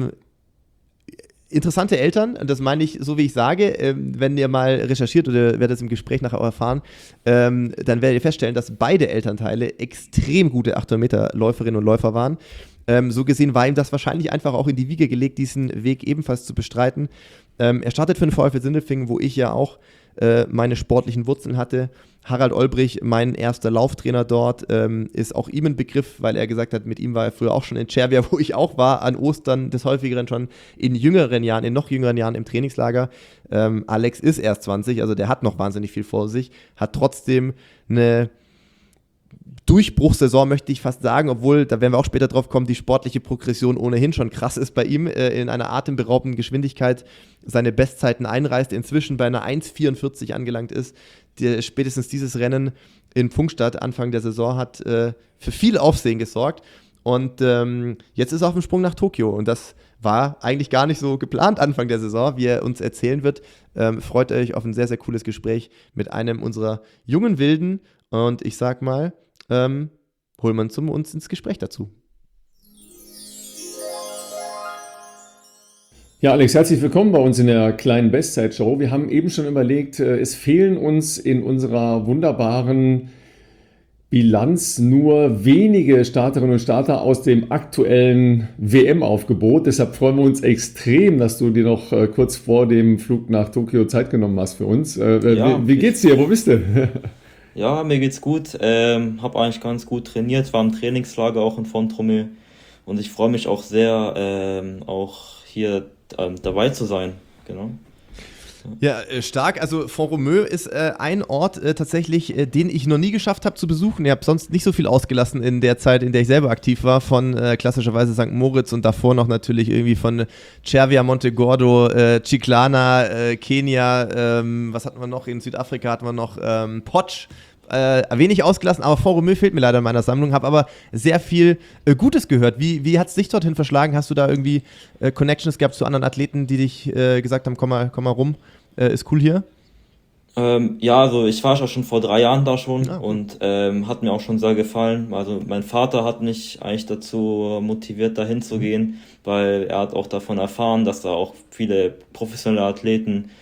interessante Eltern, das meine ich so, wie ich sage, wenn ihr mal recherchiert oder werdet es im Gespräch nachher auch erfahren, dann werdet ihr feststellen, dass beide Elternteile extrem gute 800 Meter Läuferinnen und Läufer waren. So gesehen war ihm das wahrscheinlich einfach auch in die Wiege gelegt, diesen Weg ebenfalls zu bestreiten. Er startet für den VfL Sindelfingen, wo ich ja auch meine sportlichen Wurzeln hatte. Harald Olbrich, mein erster Lauftrainer dort, ist auch ihm ein Begriff, weil er gesagt hat, mit ihm war er früher auch schon in Cervia, wo ich auch war, an Ostern des Häufigeren schon in noch jüngeren Jahren im Trainingslager. Alex ist erst 20, also der hat noch wahnsinnig viel vor sich, hat trotzdem eine Durchbruchssaison, möchte ich fast sagen, obwohl, da werden wir auch später drauf kommen, die sportliche Progression ohnehin schon krass ist bei ihm, in einer atemberaubenden Geschwindigkeit seine Bestzeiten einreißt, inzwischen bei einer 1,44 angelangt ist. Spätestens dieses Rennen in Pfungstadt Anfang der Saison hat für viel Aufsehen gesorgt und jetzt ist er auf dem Sprung nach Tokio und das war eigentlich gar nicht so geplant Anfang der Saison, wie er uns erzählen wird. Freut euch auf ein sehr, sehr cooles Gespräch mit einem unserer jungen Wilden und ich sag mal, holen wir uns ins Gespräch dazu. Ja, Alex, herzlich willkommen bei uns in der kleinen Bestzeit-Show. Wir haben eben schon überlegt, es fehlen uns in unserer wunderbaren Bilanz nur wenige Starterinnen und Starter aus dem aktuellen WM-Aufgebot. Deshalb freuen wir uns extrem, dass du dir noch kurz vor dem Flug nach Tokio Zeit genommen hast für uns. Ja, Wie geht's dir? Wo bist du? ja, mir geht's gut. Habe eigentlich ganz gut trainiert, war im Trainingslager auch in Font-Romeu und ich freue mich auch sehr, auch hier dabei zu sein. Genau. Ja, stark. Also Font-Romeu ist ein Ort tatsächlich, den ich noch nie geschafft habe zu besuchen. Ich habe sonst nicht so viel ausgelassen in der Zeit, in der ich selber aktiv war, von klassischerweise St. Moritz und davor noch natürlich irgendwie von Cervia, Montegordo, Chiclana, Kenia, was hatten wir noch? In Südafrika hatten wir noch Potsch. Wenig ausgelassen, aber Font-Romeu fehlt mir leider in meiner Sammlung, habe aber sehr viel Gutes gehört. Wie hat es dich dorthin verschlagen? Hast du da irgendwie Connections gehabt zu anderen Athleten, die dich gesagt haben, komm mal rum, ist cool hier? Ja, also ich war schon vor 3 Jahren da schon Ah, cool. und hat mir auch schon sehr gefallen. Also mein Vater hat mich eigentlich dazu motiviert, da hinzugehen, weil er hat auch davon erfahren, dass da auch viele professionelle Athleten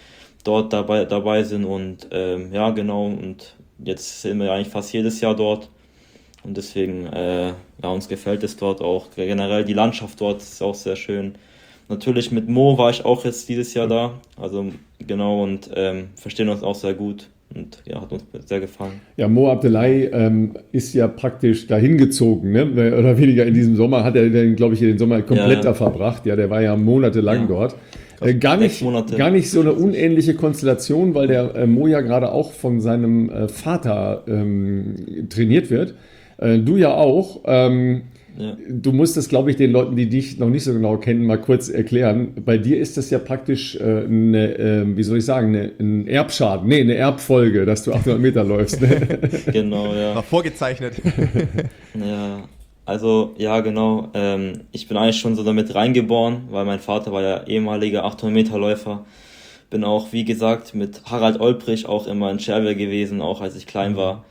dort dabei sind und ja, genau, und jetzt sind wir eigentlich fast jedes Jahr dort und deswegen, ja, uns gefällt es dort auch. Generell die Landschaft dort ist auch sehr schön. Natürlich mit Mo war ich auch jetzt dieses Jahr da, also genau, und verstehen uns auch sehr gut und ja, hat uns sehr gefallen. Ja, Mo Abdelai ist ja praktisch dahin gezogen, ne? Mehr oder weniger in diesem Sommer hat er dann, glaube ich, den Sommer komplett da verbracht. Ja, der war ja monatelang Ja. dort. Gar 6 Monate. nicht so eine unähnliche Konstellation, weil der Mo ja gerade auch von seinem Vater trainiert wird. Du ja auch. Ja. Du musst das, glaube ich, den Leuten, die dich noch nicht so genau kennen, mal kurz erklären. Bei dir ist das ja praktisch wie soll ich sagen, ein Erbschaden, nee, eine Erbfolge, dass du 800 Meter läufst. Ne? Genau, ja. War vorgezeichnet. Ja, also ja, genau. Ich bin eigentlich schon so damit reingeboren, weil mein Vater war ja ehemaliger 800-Meter-Läufer. Bin auch, wie gesagt, mit Harald Olbrich auch immer in Scherwe gewesen, auch als ich klein war.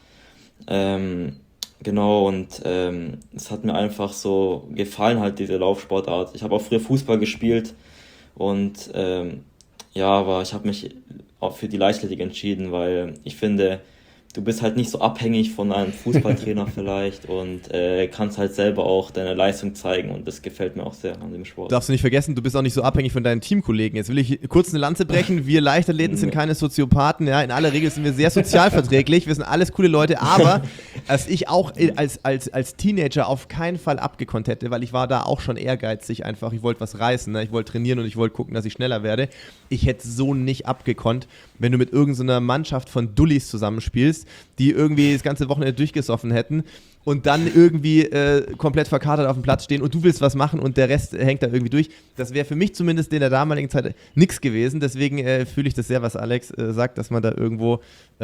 Genau, und es hat mir einfach so gefallen, halt diese Laufsportart. Ich habe auch früher Fußball gespielt und ja, aber ich habe mich auch für die Leichtathletik entschieden, weil ich finde, du bist halt nicht so abhängig von einem Fußballtrainer vielleicht und kannst halt selber auch deine Leistung zeigen und das gefällt mir auch sehr an dem Sport. Darfst du nicht vergessen, du bist auch nicht so abhängig von deinen Teamkollegen. Jetzt will ich kurz eine Lanze brechen. Wir Leichtathleten sind keine Soziopathen. Ja? In aller Regel sind wir sehr sozialverträglich. Wir sind alles coole Leute. Aber als ich auch als Teenager auf keinen Fall abgekonnt hätte, weil ich war da auch schon ehrgeizig einfach. Ich wollte was reißen. Ne? Ich wollte trainieren und ich wollte gucken, dass ich schneller werde. Ich hätte so nicht abgekonnt, wenn du mit irgendeiner Mannschaft von Dullis zusammenspielst, die irgendwie das ganze Wochenende durchgesoffen hätten und dann irgendwie komplett verkatert auf dem Platz stehen und du willst was machen und der Rest hängt da irgendwie durch. Das wäre für mich zumindest in der damaligen Zeit nichts gewesen. Deswegen fühle ich das sehr, was Alex sagt, dass man da irgendwo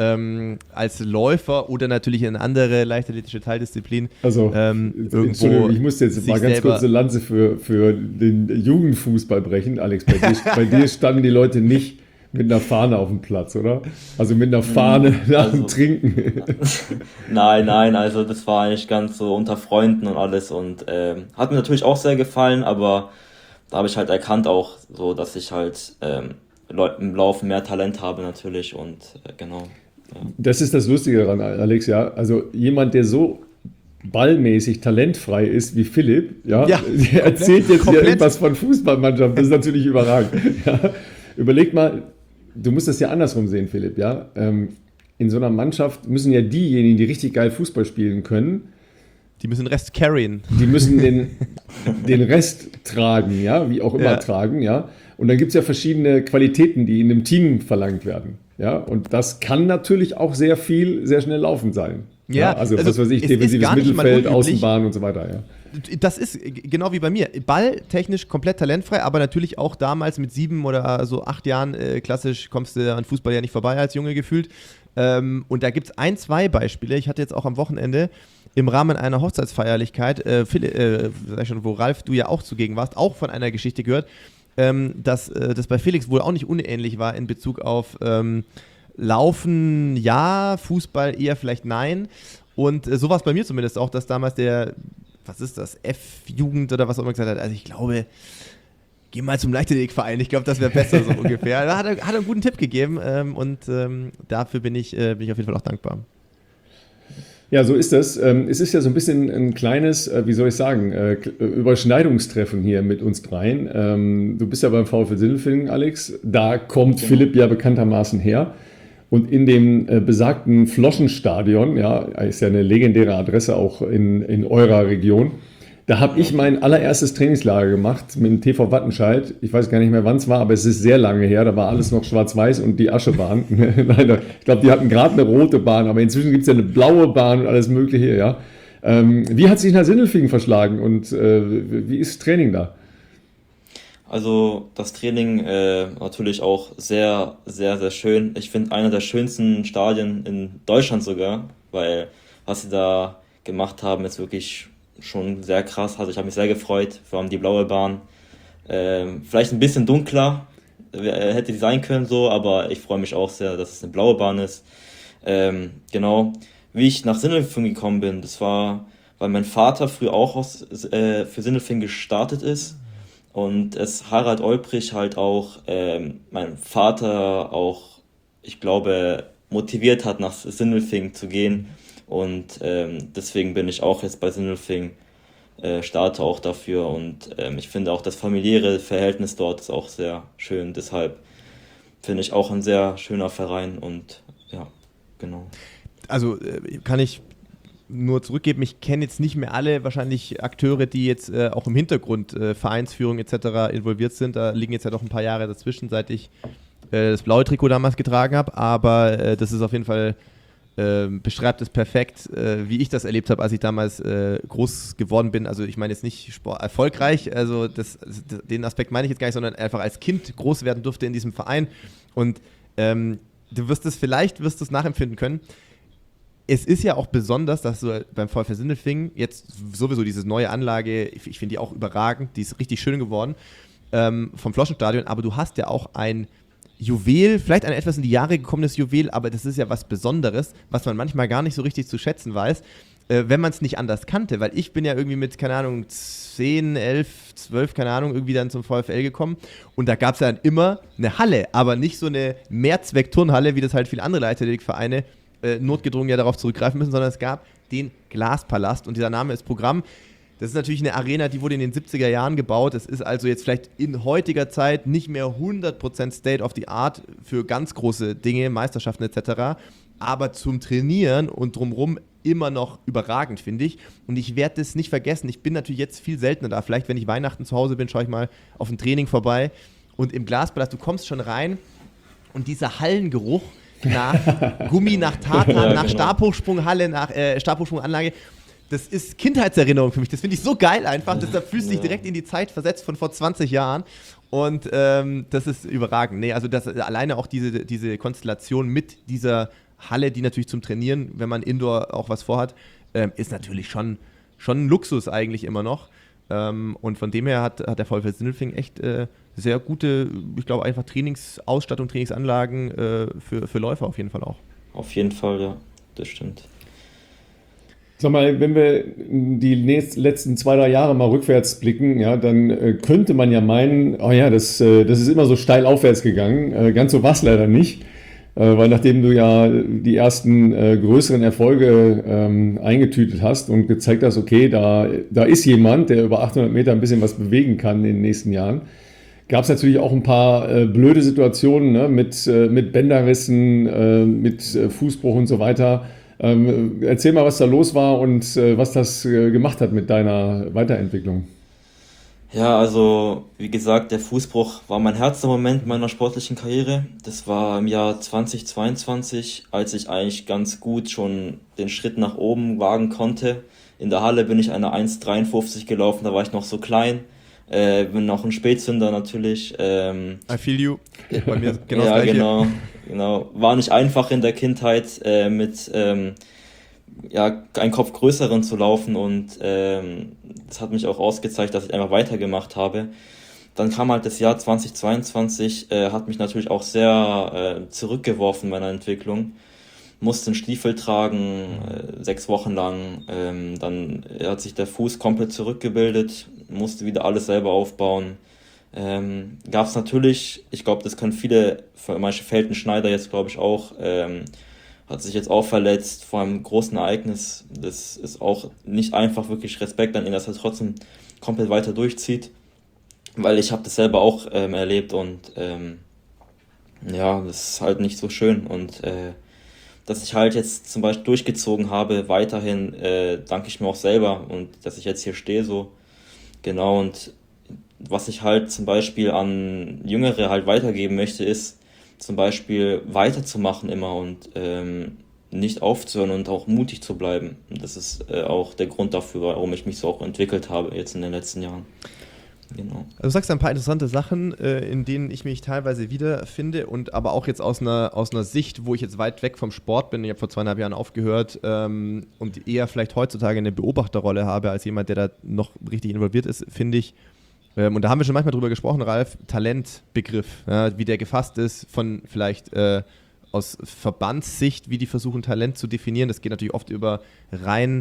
als Läufer oder natürlich in andere leichtathletische Teildisziplinen Also, irgendwo Entschuldigung, ich muss jetzt sich mal ganz selber- kurz eine Lanze für den Jugendfußball brechen. Alex, bei dir standen die Leute nicht mit einer Fahne auf dem Platz, oder? Also mit einer Fahne nach dem Also- Trinken. Nein, also das war eigentlich ganz so unter Freunden und alles und hat mir natürlich auch sehr gefallen, aber da habe ich halt erkannt auch so, dass ich halt im Laufen mehr Talent habe natürlich und genau. Das ist das Lustige daran, Alex, ja. Also jemand, der so ballmäßig talentfrei ist wie Philipp, ja, Ja, der erzählt jetzt komplett. ja irgendwas von Fußballmannschaft. Das ist natürlich überragend. Ja. Überleg mal, du musst das ja andersrum sehen, Philipp, ja. In so einer Mannschaft müssen ja diejenigen, die richtig geil Fußball spielen können, Die müssen den Rest carryen. die müssen den Rest tragen, ja, wie auch immer Ja. tragen, ja. Und dann gibt es ja verschiedene Qualitäten, die in einem Team verlangt werden. Ja, und das kann natürlich auch sehr schnell laufend sein. Ja, also also was weiß ich, es ist defensives gar nicht mal Mittelfeld, unüblich. Außenbahn und so weiter, ja. Das ist genau wie bei mir. Balltechnisch komplett talentfrei, aber natürlich auch damals mit 7 oder so 8 Jahren klassisch kommst du an Fußball ja nicht vorbei als Junge gefühlt. Und da gibt es 1, 2 Beispiele. Ich hatte jetzt auch am Wochenende im Rahmen einer Hochzeitsfeierlichkeit, wo Ralf, du ja auch zugegen warst, auch von einer Geschichte gehört, dass das bei Felix wohl auch nicht unähnlich war in Bezug auf Laufen, ja, Fußball eher vielleicht nein. Und so war es bei mir zumindest auch, dass damals was ist das, F-Jugend oder was auch immer gesagt hat, also ich glaube, geh mal zum Leichtathletikverein, ich glaube, das wäre besser so ungefähr. Da hat er einen guten Tipp gegeben und dafür bin ich auf jeden Fall auch dankbar. Ja, so ist das. Es ist ja so ein bisschen ein kleines, wie soll ich sagen, Überschneidungstreffen hier mit uns dreien. Du bist ja beim VfL Sindelfingen, Alex. Da kommt Philipp ja bekanntermaßen her. Und in dem besagten Floschenstadion, ja, ist ja eine legendäre Adresse auch in eurer Region, da habe ich mein allererstes Trainingslager gemacht mit dem TV Wattenscheid. Ich weiß gar nicht mehr, wann es war, aber es ist sehr lange her. Da war alles noch schwarz-weiß und die Aschebahn. Nein, ich glaube, die hatten gerade eine rote Bahn, aber inzwischen gibt es ja eine blaue Bahn und alles Mögliche, ja. Wie hat sich nach Sindelfingen verschlagen und wie ist das Training da? Also das Training natürlich auch sehr, sehr, sehr schön. Ich finde einer der schönsten Stadien in Deutschland sogar, weil was sie da gemacht haben, ist wirklich schon sehr krass. Also ich habe mich sehr gefreut, vor allem die blaue Bahn. Vielleicht ein bisschen dunkler, hätte die sein können so, aber ich freue mich auch sehr, dass es eine blaue Bahn ist. Genau, wie ich nach Sindelfingen gekommen bin, das war, weil mein Vater früher auch für Sindelfingen gestartet ist. und es Harald Olbrich halt auch mein Vater auch, ich glaube, motiviert hat, nach Sindelfingen zu gehen. Und deswegen bin ich auch jetzt bei Sindelfingen, starte auch dafür. Und ich finde auch das familiäre Verhältnis dort ist auch sehr schön. Deshalb finde ich auch ein sehr schöner Verein und ja, genau. Also kann ich nur zurückgeben, ich kenne jetzt nicht mehr alle wahrscheinlich Akteure, die jetzt auch im Hintergrund Vereinsführung etc. involviert sind. Da liegen jetzt ja doch ein paar Jahre dazwischen, seit ich das blaue Trikot damals getragen habe. Aber das ist auf jeden Fall, beschreibt es perfekt, wie ich das erlebt habe, als ich damals groß geworden bin. Also ich meine jetzt nicht erfolgreich, also den Aspekt meine ich jetzt gar nicht, sondern einfach als Kind groß werden durfte in diesem Verein. Und du wirst es nachempfinden können. Es ist ja auch besonders, dass du beim VfL Sindelfingen jetzt sowieso diese neue Anlage, ich finde die auch überragend, die ist richtig schön geworden, vom Floschenstadion, aber du hast ja auch ein Juwel, vielleicht ein etwas in die Jahre gekommenes Juwel, aber das ist ja was Besonderes, was man manchmal gar nicht so richtig zu schätzen weiß, wenn man es nicht anders kannte, weil ich bin ja irgendwie mit, keine Ahnung, 10, 11, 12, keine Ahnung, irgendwie dann zum VfL gekommen und da gab es ja dann immer eine Halle, aber nicht so eine Mehrzweck-Turnhalle, wie das halt viele andere Leichtathletikvereine notgedrungen ja darauf zurückgreifen müssen, sondern es gab den Glaspalast und dieser Name ist Programm. Das ist natürlich eine Arena, die wurde in den 70er Jahren gebaut. Das ist also jetzt vielleicht in heutiger Zeit nicht mehr 100% State of the Art für ganz große Dinge, Meisterschaften etc., aber zum Trainieren und drumherum immer noch überragend, finde ich. Und ich werde das nicht vergessen. Ich bin natürlich jetzt viel seltener da. Vielleicht, wenn ich Weihnachten zu Hause bin, schaue ich mal auf ein Training vorbei. Und im Glaspalast, du kommst schon rein und dieser Hallengeruch nach Gummi, nach Tartan, Ja, nach genau. Stabhochsprunghalle, nach Stabhochsprunganlage. Das ist Kindheitserinnerung für mich. Das finde ich so geil einfach. Da fühlst du dich direkt in die Zeit versetzt von vor 20 Jahren. Und das ist überragend. Nee, also das, alleine auch diese Konstellation mit dieser Halle, die natürlich zum Trainieren, wenn man Indoor auch was vorhat, ist natürlich schon ein Luxus eigentlich immer noch. Und von dem her hat der VfL Sindelfingen echt sehr gute, ich glaube einfach Trainingsausstattung, Trainingsanlagen für Läufer auf jeden Fall auch. Auf jeden Fall, ja, das stimmt. Sag mal, wenn wir die letzten 2, 3 Jahre mal rückwärts blicken, ja, dann könnte man ja meinen, oh ja, das ist immer so steil aufwärts gegangen. Ganz so war es leider nicht, weil nachdem du ja die ersten größeren Erfolge eingetütet hast und gezeigt hast, okay, da ist jemand, der über 800 Meter ein bisschen was bewegen kann in den nächsten Jahren, gab es natürlich auch ein paar blöde Situationen, ne, mit Bänderrissen, mit Fußbruch und so weiter. Erzähl mal, was da los war und was das gemacht hat mit deiner Weiterentwicklung. Ja, also wie gesagt, der Fußbruch war mein härtester Moment meiner sportlichen Karriere. Das war im Jahr 2022, als ich eigentlich ganz gut schon den Schritt nach oben wagen konnte. In der Halle bin ich eine 1,53 gelaufen, da war ich noch so klein. Bin noch ein Spätzünder natürlich. I feel you. Bei mir genau Ja, das Gleiche. genau. War nicht einfach in der Kindheit mit einen Kopf größeren zu laufen und das hat mich auch ausgezeichnet, dass ich einfach weitergemacht habe. Dann kam halt das Jahr 2022, hat mich natürlich auch sehr zurückgeworfen in meiner Entwicklung. Musste einen Stiefel tragen, 6 Wochen lang. Dann hat sich der Fuß komplett zurückgebildet, musste wieder alles selber aufbauen. Gab es natürlich, ich glaube, das können viele, manche Felten Schneider jetzt glaube ich auch, hat sich jetzt auch verletzt vor einem großen Ereignis. Das ist auch nicht einfach, wirklich Respekt an ihn, dass er trotzdem komplett weiter durchzieht, weil ich habe das selber auch erlebt und ja, das ist halt nicht so schön und dass ich halt jetzt zum Beispiel durchgezogen habe, weiterhin danke ich mir auch selber und dass ich jetzt hier stehe so, genau. Und was ich halt zum Beispiel an Jüngere halt weitergeben möchte, ist zum Beispiel weiterzumachen immer und nicht aufzuhören und auch mutig zu bleiben. Und das ist auch der Grund dafür, warum ich mich so auch entwickelt habe jetzt in den letzten Jahren. Genau. Also du sagst ein paar interessante Sachen, in denen ich mich teilweise wiederfinde und aber auch jetzt aus einer Sicht, wo ich jetzt weit weg vom Sport bin. Ich habe vor 2,5 Jahren aufgehört und eher vielleicht heutzutage eine Beobachterrolle habe als jemand, der da noch richtig involviert ist, finde ich. Und da haben wir schon manchmal drüber gesprochen, Ralf, Talentbegriff, ja, wie der gefasst ist von vielleicht aus Verbandssicht, wie die versuchen Talent zu definieren. Das geht natürlich oft über rein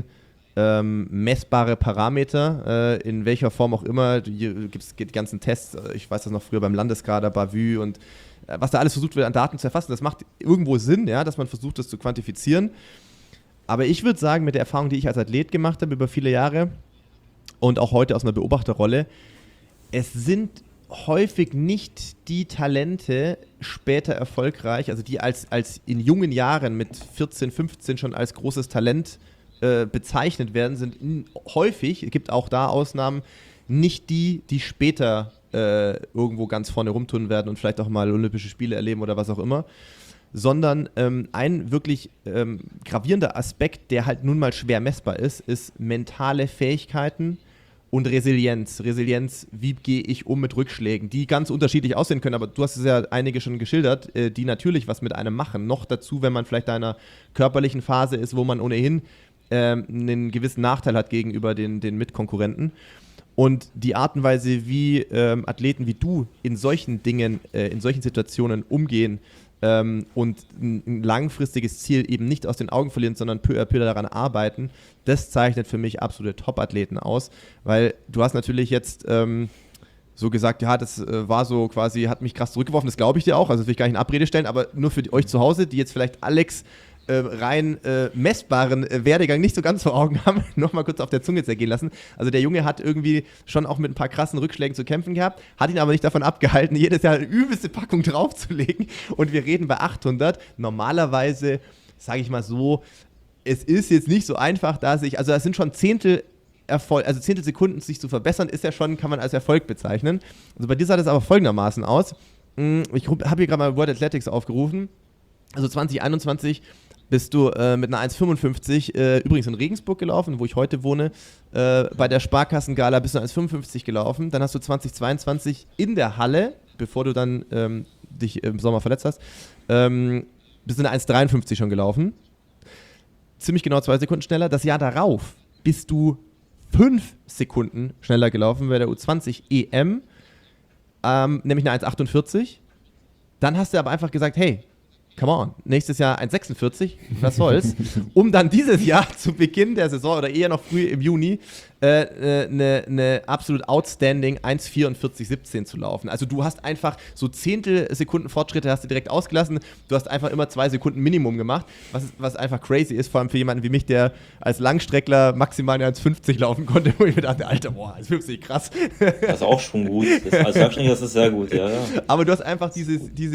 messbare Parameter, in welcher Form auch immer. Hier gibt es die ganzen Tests, ich weiß das noch früher beim Landeskader, Bavü und was da alles versucht wird an Daten zu erfassen. Das macht irgendwo Sinn, ja, dass man versucht, das zu quantifizieren. Aber ich würde sagen, mit der Erfahrung, die ich als Athlet gemacht habe über viele Jahre und auch heute aus einer Beobachterrolle, es sind häufig nicht die Talente später erfolgreich, also die als in jungen Jahren mit 14, 15 schon als großes Talent bezeichnet werden, sind häufig, es gibt auch da Ausnahmen, nicht die später irgendwo ganz vorne rumtun werden und vielleicht auch mal Olympische Spiele erleben oder was auch immer, sondern ein wirklich gravierender Aspekt, der halt nun mal schwer messbar ist mentale Fähigkeiten und Resilienz. Resilienz, wie gehe ich um mit Rückschlägen, die ganz unterschiedlich aussehen können, aber du hast es ja einige schon geschildert, die natürlich was mit einem machen. Noch dazu, wenn man vielleicht in einer körperlichen Phase ist, wo man ohnehin einen gewissen Nachteil hat gegenüber den Mitkonkurrenten. Und die Art und Weise, wie Athleten wie du in solchen Dingen, in solchen Situationen umgehen und ein langfristiges Ziel eben nicht aus den Augen verlieren, sondern peu à peu daran arbeiten, das zeichnet für mich absolute Top-Athleten aus, weil du hast natürlich jetzt so gesagt, ja, das war so quasi, hat mich krass zurückgeworfen, das glaube ich dir auch, also das will ich gar nicht in Abrede stellen, aber nur für euch zu Hause, die jetzt vielleicht Alex rein messbaren Werdegang nicht so ganz vor Augen haben, nochmal kurz auf der Zunge zergehen lassen. Also der Junge hat irgendwie schon auch mit ein paar krassen Rückschlägen zu kämpfen gehabt, hat ihn aber nicht davon abgehalten, jedes Jahr eine übelste Packung draufzulegen und wir reden bei 800. Normalerweise, sage ich mal so, es ist jetzt nicht so einfach, also das sind schon Zehntelsekunden sich zu verbessern, ist ja schon, kann man als Erfolg bezeichnen. Also bei dir sah das aber folgendermaßen aus. Ich habe hier gerade mal World Athletics aufgerufen. Also 2021 bist du mit einer 1,55 übrigens in Regensburg gelaufen, wo ich heute wohne. Bei der Sparkassengala bist du 1,55 gelaufen. Dann hast du 2022 in der Halle, bevor du dann dich im Sommer verletzt hast, bist du eine 1,53 schon gelaufen. Ziemlich genau 2 Sekunden schneller. Das Jahr darauf bist du 5 Sekunden schneller gelaufen bei der U20 EM, nämlich eine 1,48. Dann hast du aber einfach gesagt, hey, come on, nächstes Jahr 1,46, was soll's, um dann dieses Jahr zu Beginn der Saison oder eher noch früh im Juni eine absolut outstanding 1,44,17 zu laufen. Also du hast einfach so Zehntelsekunden Fortschritte hast du direkt ausgelassen, du hast einfach immer 2 Sekunden Minimum gemacht, was einfach crazy ist, vor allem für jemanden wie mich, der als Langstreckler maximal eine 1,50 laufen konnte, wo ich mir dachte, Alter, boah, 1,50, krass. Das ist auch schon gut, als Langstreckler ist das sehr gut, ja. Aber du hast einfach diese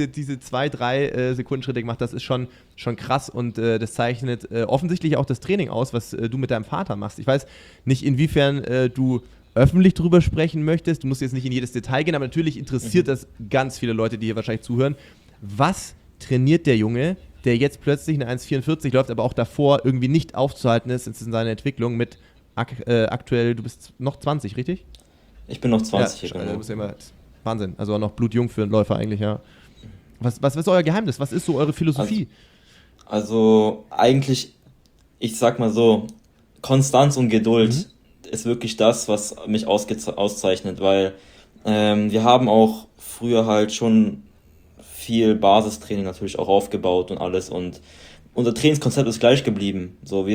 2-3 Sekunden Schritte gemacht, das ist schon krass und das zeichnet offensichtlich auch das Training aus, was du mit deinem Vater machst. Ich weiß nicht, inwiefern du öffentlich drüber sprechen möchtest. Du musst jetzt nicht in jedes Detail gehen, aber natürlich interessiert das ganz viele Leute, die hier wahrscheinlich zuhören. Was trainiert der Junge, der jetzt plötzlich eine 1,44 läuft, aber auch davor irgendwie nicht aufzuhalten ist in seiner Entwicklung mit aktuell, du bist noch 20, richtig? Ich bin noch 20. Ja, genau. Du bist ja immer Wahnsinn, also auch noch blutjung für einen Läufer eigentlich, ja. Was ist euer Geheimnis? Was ist so eure Philosophie? Also eigentlich, ich sag mal so, Konstanz und Geduld ist wirklich das, was mich auszeichnet, weil wir haben auch früher halt schon viel Basistraining natürlich auch aufgebaut und alles und unser Trainingskonzept ist gleich geblieben. So,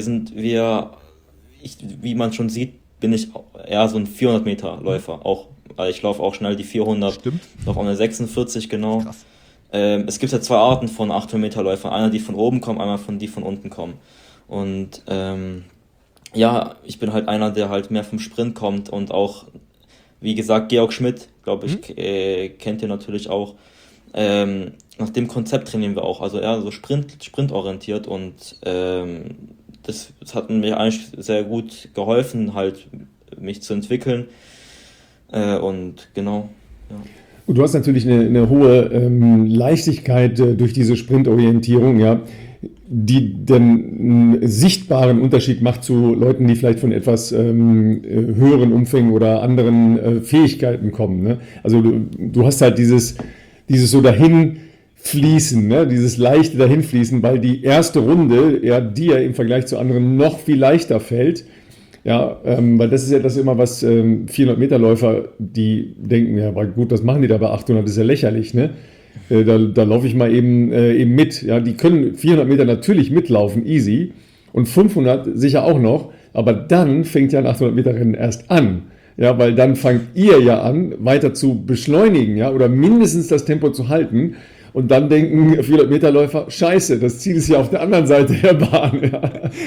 wie man schon sieht, bin ich eher so ein 400 Meter Läufer, auch, also ich laufe auch schnell die 400, laufe auch eine 46 genau. Krass. Es gibt ja 2 Arten von 800 Meter Läufern, einer die von oben kommen, einmal die von unten kommen und ja, ich bin halt einer, der halt mehr vom Sprint kommt und auch, wie gesagt, Georg Schmidt, glaube ich, kennt ihr natürlich auch. Nach dem Konzept trainieren wir auch, also eher so sprintorientiert und das hat mir eigentlich sehr gut geholfen, halt mich zu entwickeln und genau, ja. Und du hast natürlich eine hohe Leichtigkeit durch diese Sprintorientierung, ja, die den sichtbaren Unterschied macht zu Leuten, die vielleicht von etwas höheren Umfängen oder anderen Fähigkeiten kommen. Ne? Also du hast halt dieses so dahinfließen, ne? Dieses leichte dahinfließen, weil die erste Runde ja dir im Vergleich zu anderen noch viel leichter fällt. Ja, weil das ist ja das immer, was 400-Meter-Läufer, die denken, ja, aber gut, was machen die da bei 800, das ist ja lächerlich, ne? Da laufe ich mal eben mit. Ja, die können 400 Meter natürlich mitlaufen, easy. Und 500 sicher auch noch, aber dann fängt ja ein 800 Meter Rennen erst an. Ja, weil dann fangt ihr ja an, weiter zu beschleunigen, ja, oder mindestens das Tempo zu halten. Und dann denken 400-Meter-Läufer, scheiße, das Ziel ist ja auf der anderen Seite der Bahn. Ja.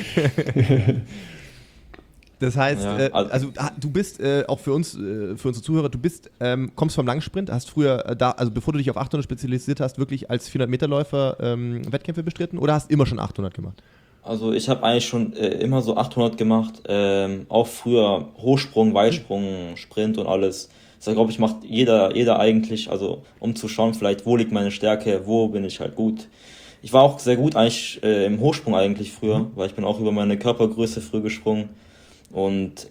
Das heißt, also du bist auch für unsere Zuhörer, du bist, kommst vom Langsprint, hast früher also bevor du dich auf 800 spezialisiert hast, wirklich als 400-Meter-Läufer Wettkämpfe bestritten oder hast immer schon 800 gemacht? Also ich habe eigentlich schon immer so 800 gemacht, auch früher Hochsprung, Weitsprung, Sprint und alles. Das glaube ich macht jeder eigentlich, also um zu schauen vielleicht, wo liegt meine Stärke, wo bin ich halt gut. Ich war auch sehr gut eigentlich im Hochsprung eigentlich früher, weil ich bin auch über meine Körpergröße früh gesprungen und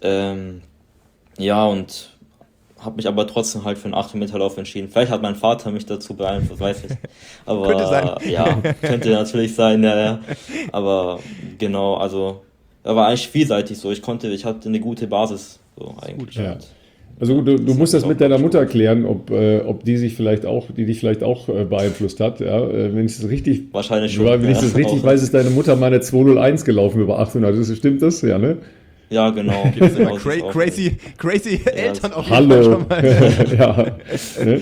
ja und habe mich aber trotzdem halt für einen 800-Meter-Lauf entschieden. Vielleicht hat mein Vater mich dazu beeinflusst, weiß nicht. Aber könnte sein. Ja, könnte natürlich sein, ja. Aber genau, also er war eigentlich vielseitig so. Ich hatte eine gute Basis so eigentlich. Ja. Also du musst das mit deiner Mutter klären, ob die dich vielleicht auch beeinflusst hat. Ja, wenn ich das richtig, wahrscheinlich schon. Wenn ich das richtig weiß, ist deine Mutter mal eine 201 gelaufen über 800. Stimmt das? Ja, ne? Ja, genau. Crazy ja, Eltern auf jeden Fall schon mal. Ja, ne?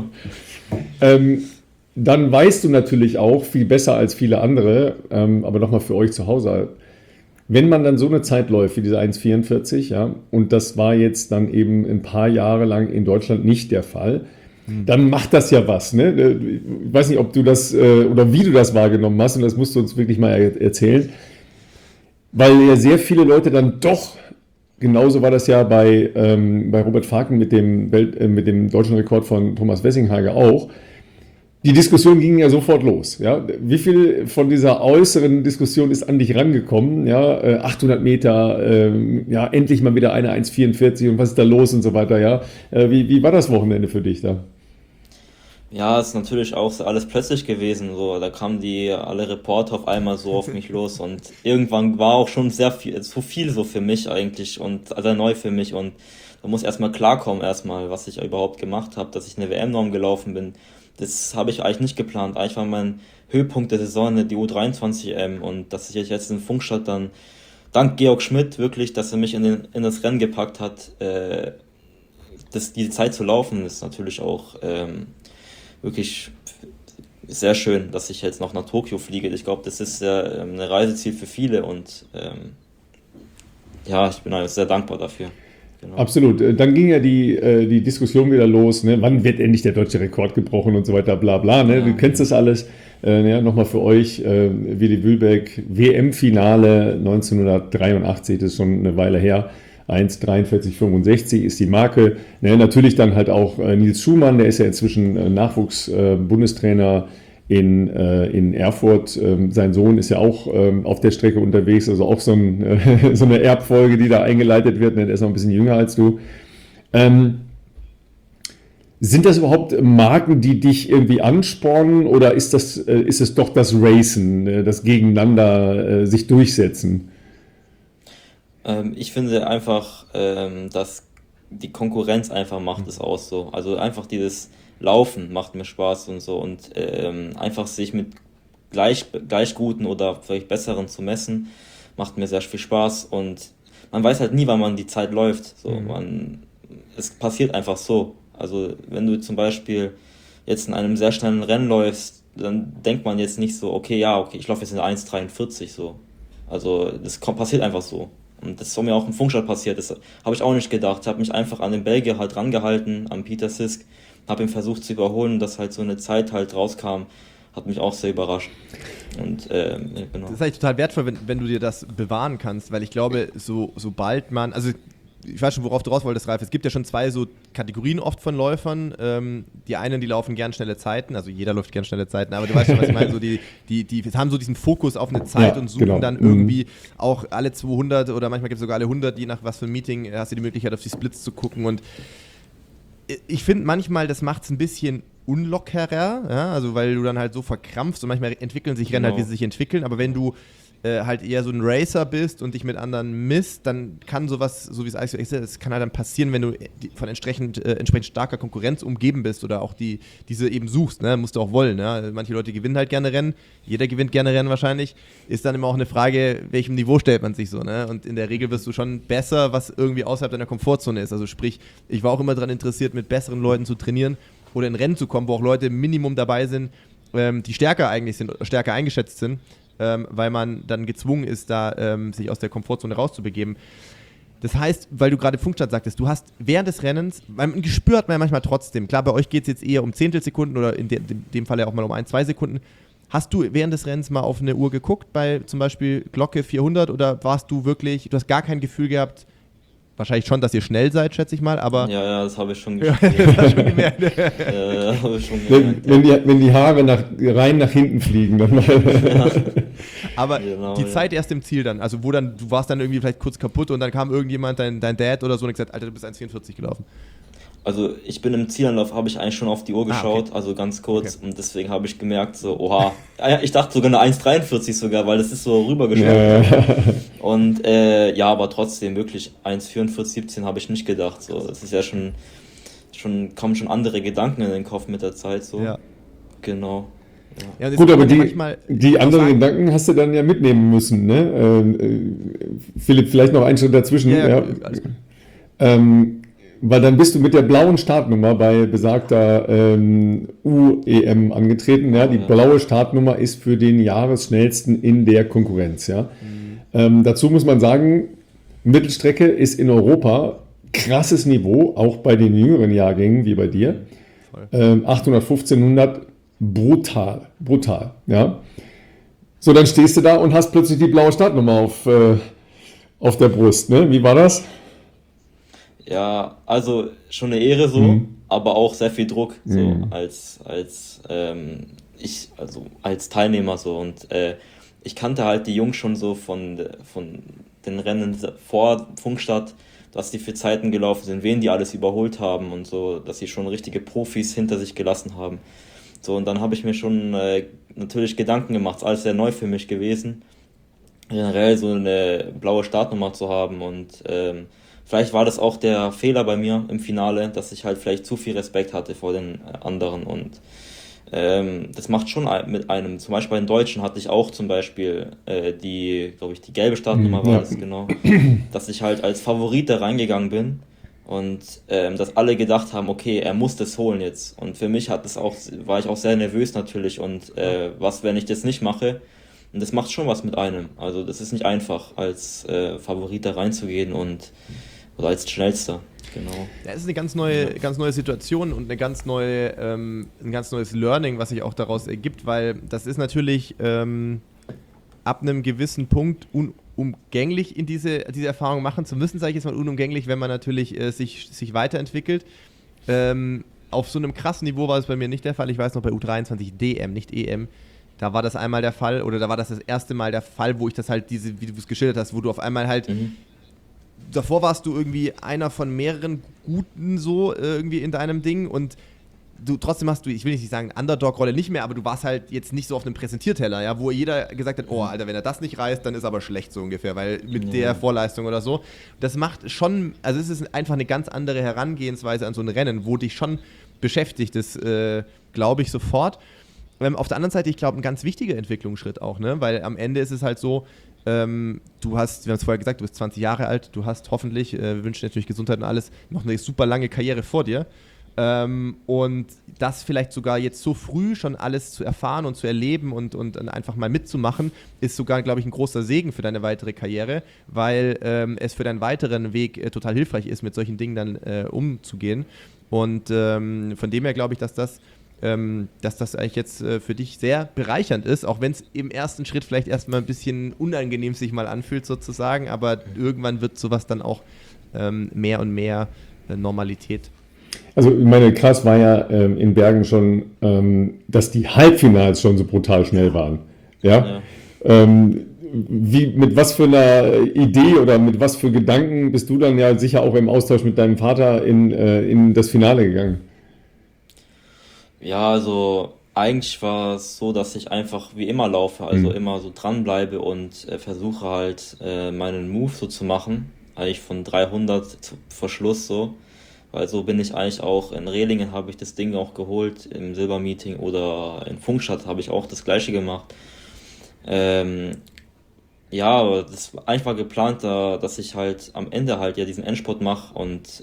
Genau. Dann weißt du natürlich auch viel besser als viele andere, aber nochmal für euch zu Hause, wenn man dann so eine Zeit läuft wie diese 1,44, ja, und das war jetzt dann eben ein paar Jahre lang in Deutschland nicht der Fall, dann macht das ja was. Ne? Ich weiß nicht, ob du das oder wie du das wahrgenommen hast, und das musst du uns wirklich mal erzählen, weil ja sehr viele Leute dann doch, genauso war das ja bei Robert Faken mit dem deutschen Rekord von Thomas Wessinghager auch. Die Diskussion ging ja sofort los. Ja? Wie viel von dieser äußeren Diskussion ist an dich rangekommen? Ja? 800 Meter, ja, endlich mal wieder eine 1,44 und was ist da los und so weiter. Ja? Wie war das Wochenende für dich da? Ja, ist natürlich auch so alles plötzlich gewesen. So, da kamen alle Reporter auf einmal so auf mich los und irgendwann war auch schon sehr viel, zu viel so für mich eigentlich und sehr neu für mich und da muss erstmal klarkommen was ich überhaupt gemacht habe, dass ich eine WM-Norm gelaufen bin. Das habe ich eigentlich nicht geplant. Eigentlich war mein Höhepunkt der Saison die U23 und dass ich jetzt in Funkstadt dann dank Georg Schmidt wirklich, dass er mich in das Rennen gepackt hat, die Zeit zu laufen, ist natürlich auch wirklich sehr schön, dass ich jetzt noch nach Tokio fliege. Ich glaube, das ist ein Reiseziel für viele und ja, ich bin sehr dankbar dafür. Genau. Absolut. Dann ging ja die Diskussion wieder los, ne? Wann wird endlich der deutsche Rekord gebrochen und so weiter, bla bla. Ne? Ja. Du kennst das alles. Ja, nochmal für euch, Willi Wühlbeck, WM-Finale 1983, das ist schon eine Weile her. 1,43,65 ist die Marke. Ne? Natürlich dann halt auch Nils Schumann, der ist ja inzwischen Nachwuchs-Bundestrainer in Erfurt. Sein Sohn ist ja auch auf der Strecke unterwegs, also auch so eine Erbfolge, die da eingeleitet wird. Der ist noch ein bisschen jünger als du. Sind das überhaupt Marken, die dich irgendwie anspornen oder ist es doch das Racen, das Gegeneinander sich durchsetzen? Ich finde einfach, dass die Konkurrenz einfach macht es aus so. Also einfach dieses Laufen macht mir Spaß und so und einfach sich mit gleich guten oder vielleicht besseren zu messen, macht mir sehr viel Spaß und man weiß halt nie, wann man die Zeit läuft. So, es passiert einfach so. Also wenn du zum Beispiel jetzt in einem sehr schnellen Rennen läufst, dann denkt man jetzt nicht so, okay, ich laufe jetzt in 1,43 so. Also das passiert einfach so. Und das ist mir auch im Funkstadt passiert, das habe ich auch nicht gedacht. Ich habe mich einfach an den Belgier halt rangehalten, an Peter Sisk, habe ihn versucht zu überholen, dass halt so eine Zeit halt rauskam, hat mich auch sehr überrascht. Und genau. Das ist eigentlich total wertvoll, wenn du dir das bewahren kannst, weil ich glaube, sobald man, also ich weiß schon, worauf du raus wolltest, Ralf, es gibt ja schon zwei so Kategorien oft von Läufern. Die einen, die laufen gern schnelle Zeiten, also jeder läuft gern schnelle Zeiten, aber du weißt schon, was ich meine, so die haben so diesen Fokus auf eine Zeit und suchen dann irgendwie auch alle 200 oder manchmal gibt es sogar alle 100, je nach was für ein Meeting, hast du die Möglichkeit, auf die Splits zu gucken und ich finde manchmal, das macht es ein bisschen unlockerer, ja? Also weil du dann halt so verkrampfst und manchmal entwickeln sich Rennen halt, wie sie sich entwickeln, aber wenn du halt eher so ein Racer bist und dich mit anderen misst, dann kann sowas, so wie es eigentlich so ist, das kann halt dann passieren, wenn du von entsprechend starker Konkurrenz umgeben bist oder auch diese eben suchst, ne? Musst du auch wollen. Ne? Manche Leute gewinnen halt gerne Rennen, jeder gewinnt gerne Rennen wahrscheinlich, ist dann immer auch eine Frage, welchem Niveau stellt man sich so, ne? Und in der Regel wirst du schon besser, was irgendwie außerhalb deiner Komfortzone ist. Also sprich, ich war auch immer daran interessiert, mit besseren Leuten zu trainieren oder in Rennen zu kommen, wo auch Leute im Minimum dabei sind, die stärker eingeschätzt sind, weil man dann gezwungen ist, da sich aus der Komfortzone rauszubegeben. Das heißt, weil du gerade Funkstand sagtest, du hast während des Rennens, ein Gespür hat man ja manchmal trotzdem, klar, bei euch geht es jetzt eher um Zehntelsekunden oder in dem Fall ja auch mal um 1-2 Sekunden. Hast du während des Rennens mal auf eine Uhr geguckt, bei zum Beispiel Glocke 400, oder warst du wirklich, du hast gar kein Gefühl gehabt, wahrscheinlich schon, dass ihr schnell seid, schätze ich mal, aber... Ja, das habe ich schon gemerkt. Wenn die Haare rein nach hinten fliegen, dann mal... Aber genau, die Zeit erst im Ziel dann, also wo dann, du warst dann irgendwie vielleicht kurz kaputt und dann kam irgendjemand, dein Dad oder so, und gesagt, Alter, du bist 1,44 gelaufen. Also ich bin im Zielanlauf, habe ich eigentlich schon auf die Uhr geschaut, okay. Also ganz kurz, okay. Und deswegen habe ich gemerkt, so, oha, ich dachte sogar eine 1,43 sogar, weil das ist so rübergeschlagen. Und ja, aber trotzdem wirklich 1,44,17 habe ich nicht gedacht, so, das ist ja schon kommen schon andere Gedanken in den Kopf mit der Zeit, so, ja. Genau. Ja, gut, aber die anderen Gedanken hast du dann ja mitnehmen müssen, ne? Philipp, vielleicht noch einen Schritt dazwischen. Ja. Weil dann bist du mit der blauen Startnummer bei besagter UEM angetreten. Ja? Die blaue Startnummer ist für den Jahresschnellsten in der Konkurrenz. Ja? Dazu muss man sagen, Mittelstrecke ist in Europa krasses Niveau, auch bei den jüngeren Jahrgängen wie bei dir. 800, 1500, brutal. Ja? So, dann stehst du da und hast plötzlich die blaue Startnummer auf der Brust. Ne? Wie war das? Ja, also schon eine Ehre so, aber auch sehr viel Druck so als Teilnehmer so, und ich kannte halt die Jungs schon so von den Rennen vor Funkstadt, was die für Zeiten gelaufen sind, wen die alles überholt haben und so, dass sie schon richtige Profis hinter sich gelassen haben. So, und dann habe ich mir schon natürlich Gedanken gemacht, ist alles sehr neu für mich gewesen, generell so eine blaue Startnummer zu haben, und vielleicht war das auch der Fehler bei mir im Finale, dass ich halt vielleicht zu viel Respekt hatte vor den anderen, und das macht schon mit einem, zum Beispiel bei den Deutschen hatte ich auch zum Beispiel die gelbe Startnummer war das, genau, dass ich halt als Favorit da reingegangen bin und dass alle gedacht haben, okay, er muss das holen jetzt, und für mich war ich auch sehr nervös natürlich, und was, wenn ich das nicht mache? Und das macht schon was mit einem, also das ist nicht einfach, als Favorit da reinzugehen oder als Schnellster, genau. Ja, es ist eine ganz neue Situation und ein ganz neues Learning, was sich auch daraus ergibt, weil das ist natürlich ab einem gewissen Punkt unumgänglich, in diese Erfahrung machen zu müssen, sage ich jetzt mal unumgänglich, wenn man natürlich sich weiterentwickelt. Auf so einem krassen Niveau war es bei mir nicht der Fall. Ich weiß noch, bei U23 DM, nicht EM, da war das einmal der Fall, oder da war das erste Mal der Fall, wo ich das halt wie du es geschildert hast, wo du auf einmal halt davor warst du irgendwie einer von mehreren Guten so irgendwie in deinem Ding, und trotzdem hast du, ich will nicht sagen Underdog-Rolle nicht mehr, aber du warst halt jetzt nicht so auf einem Präsentierteller, ja, wo jeder gesagt hat, oh Alter, wenn er das nicht reißt, dann ist aber schlecht so ungefähr, weil mit der Vorleistung oder so. Das macht schon, also es ist einfach eine ganz andere Herangehensweise an so ein Rennen, wo dich schon beschäftigt, das glaube ich sofort. Auf der anderen Seite, ich glaube, ein ganz wichtiger Entwicklungsschritt auch, ne, weil am Ende ist es halt so, du hast, wir haben es vorher gesagt, du bist 20 Jahre alt, du hast hoffentlich, wir wünschen dir natürlich Gesundheit und alles, noch eine super lange Karriere vor dir. Und das vielleicht sogar jetzt so früh schon alles zu erfahren und zu erleben und einfach mal mitzumachen, ist sogar, glaube ich, ein großer Segen für deine weitere Karriere, weil es für deinen weiteren Weg total hilfreich ist, mit solchen Dingen dann umzugehen. Und von dem her glaube ich, dass das eigentlich jetzt für dich sehr bereichernd ist, auch wenn es im ersten Schritt vielleicht erstmal ein bisschen unangenehm sich mal anfühlt sozusagen, aber irgendwann wird sowas dann auch mehr und mehr Normalität. Also ich meine, krass war ja in Bergen schon, dass die Halbfinals schon so brutal schnell waren. Ja? Mit was für einer Idee oder mit was für Gedanken bist du dann ja sicher auch im Austausch mit deinem Vater in das Finale gegangen? Ja, also Eigentlich war es so, dass ich einfach wie immer laufe, also immer so dranbleibe und versuche halt meinen Move so zu machen, eigentlich von 300 vor Schluss so, weil so bin ich eigentlich auch in Rehlingen habe ich das Ding auch geholt, im Silbermeeting oder in Funkstadt habe ich auch das gleiche gemacht. Ähm, ja, aber das war einfach geplant, dass ich halt am Ende halt ja diesen Endspurt mache und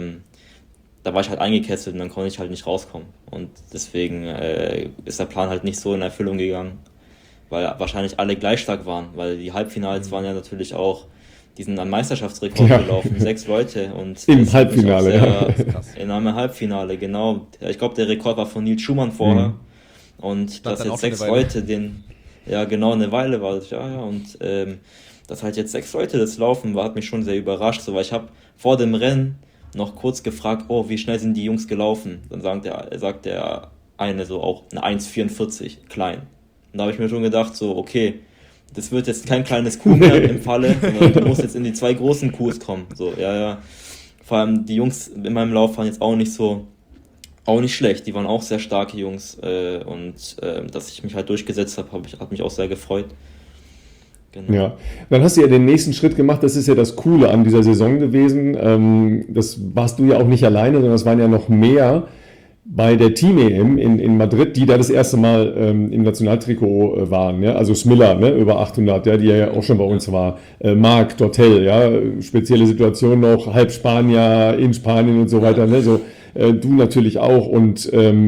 da war ich halt eingekesselt und dann konnte ich halt nicht rauskommen. Und deswegen ist der Plan halt nicht so in Erfüllung gegangen, weil wahrscheinlich alle gleich stark waren, weil die Halbfinals waren ja natürlich auch, die sind am Meisterschaftsrekord Ja. gelaufen, 6 Leute und Im das hat mich auch Halbfinale, ja. sehr in einem Halbfinale, genau. Ich glaube, der Rekord war von Nils Schumann vorher und Stand dass dann auch jetzt schon eine 6 Leute ja genau eine Weile war das, ja, und dass halt jetzt 6 Leute das laufen, hat mich schon sehr überrascht, so, weil ich habe vor dem Rennen noch kurz gefragt, oh, wie schnell sind die Jungs gelaufen? Dann sagt der eine so auch eine 1,44, klein. Und da habe ich mir schon gedacht, so, okay, das wird jetzt kein kleines Kuh mehr im Falle, sondern du musst jetzt in die 2 großen Kuhs kommen. So, ja, ja. Vor allem die Jungs in meinem Lauf waren jetzt auch nicht schlecht. Die waren auch sehr starke Jungs. Und dass ich mich halt durchgesetzt habe, hat mich auch sehr gefreut. Genau. Ja, dann hast du ja den nächsten Schritt gemacht. Das ist ja das Coole an dieser Saison gewesen. Das warst du ja auch nicht alleine, sondern es waren ja noch mehr bei der Team-EM in Madrid, die da das erste Mal im Nationaltrikot waren. Ja? Also Smiller, ne? Über 800, ja, die ja auch schon bei uns war. Marc Dortel, ja, spezielle Situation noch, halb Spanier in Spanien und so weiter. Ne? So, du natürlich auch. Und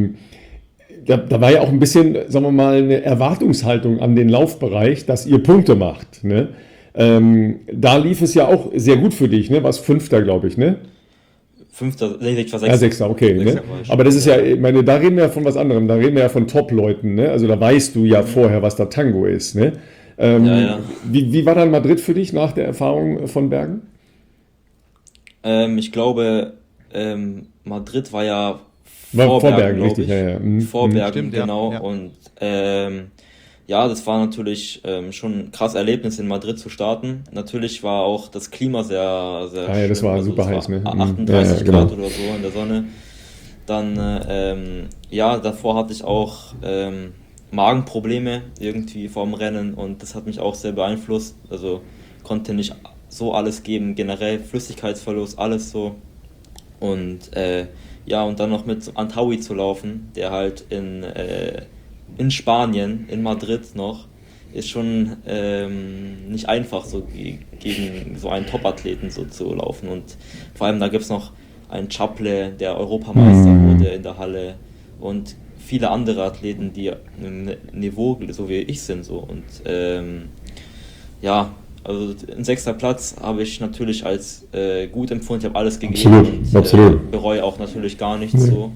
da war ja auch ein bisschen, sagen wir mal, eine Erwartungshaltung an den Laufbereich, dass ihr Punkte macht. Ne? Da lief es ja auch sehr gut für dich, ne? Was Fünfter, glaube ich, ne? Fünfter, nee, ich war Ja, Sechster. Sechster, okay. Ne? Sechster war ich. Aber das ist ja, ich meine, da reden wir ja von was anderem. Da reden wir ja von Top-Leuten. Ne? Also da weißt du ja vorher, was da Tango ist. Ne? Ja, ja. Wie war dann Madrid für dich nach der Erfahrung von Bergen? Ich glaube, Madrid war ja War vor vor Bergen, Bergen, glaube richtig. ich. Ja, ja. Vor Bergen, Stimmt, ja, genau. ja. Und ja, das war natürlich schon ein krasses Erlebnis, in Madrid zu starten. Natürlich war auch das Klima sehr, sehr Ah ja, das schön. war Also super es heiß, ne? war Mhm. 38 Ja, genau. Grad oder so in der Sonne. Dann, ja, davor hatte ich auch Magenprobleme irgendwie vorm Rennen und das hat mich auch sehr beeinflusst. Also konnte nicht so alles geben, generell Flüssigkeitsverlust, alles so. Und ja, und dann noch mit Antaui zu laufen, der halt in Spanien, in Madrid noch, ist schon nicht einfach, so gegen so einen Top-Athleten so zu laufen. Und vor allem da gibt es noch einen Chaple, der Europameister wurde in der Halle und viele andere Athleten, die im Niveau so wie ich sind. So. Und ja, also ein 6. Platz habe ich natürlich als gut empfunden. Ich habe alles gegeben Absolut, und absolut. bereue auch natürlich gar nichts so.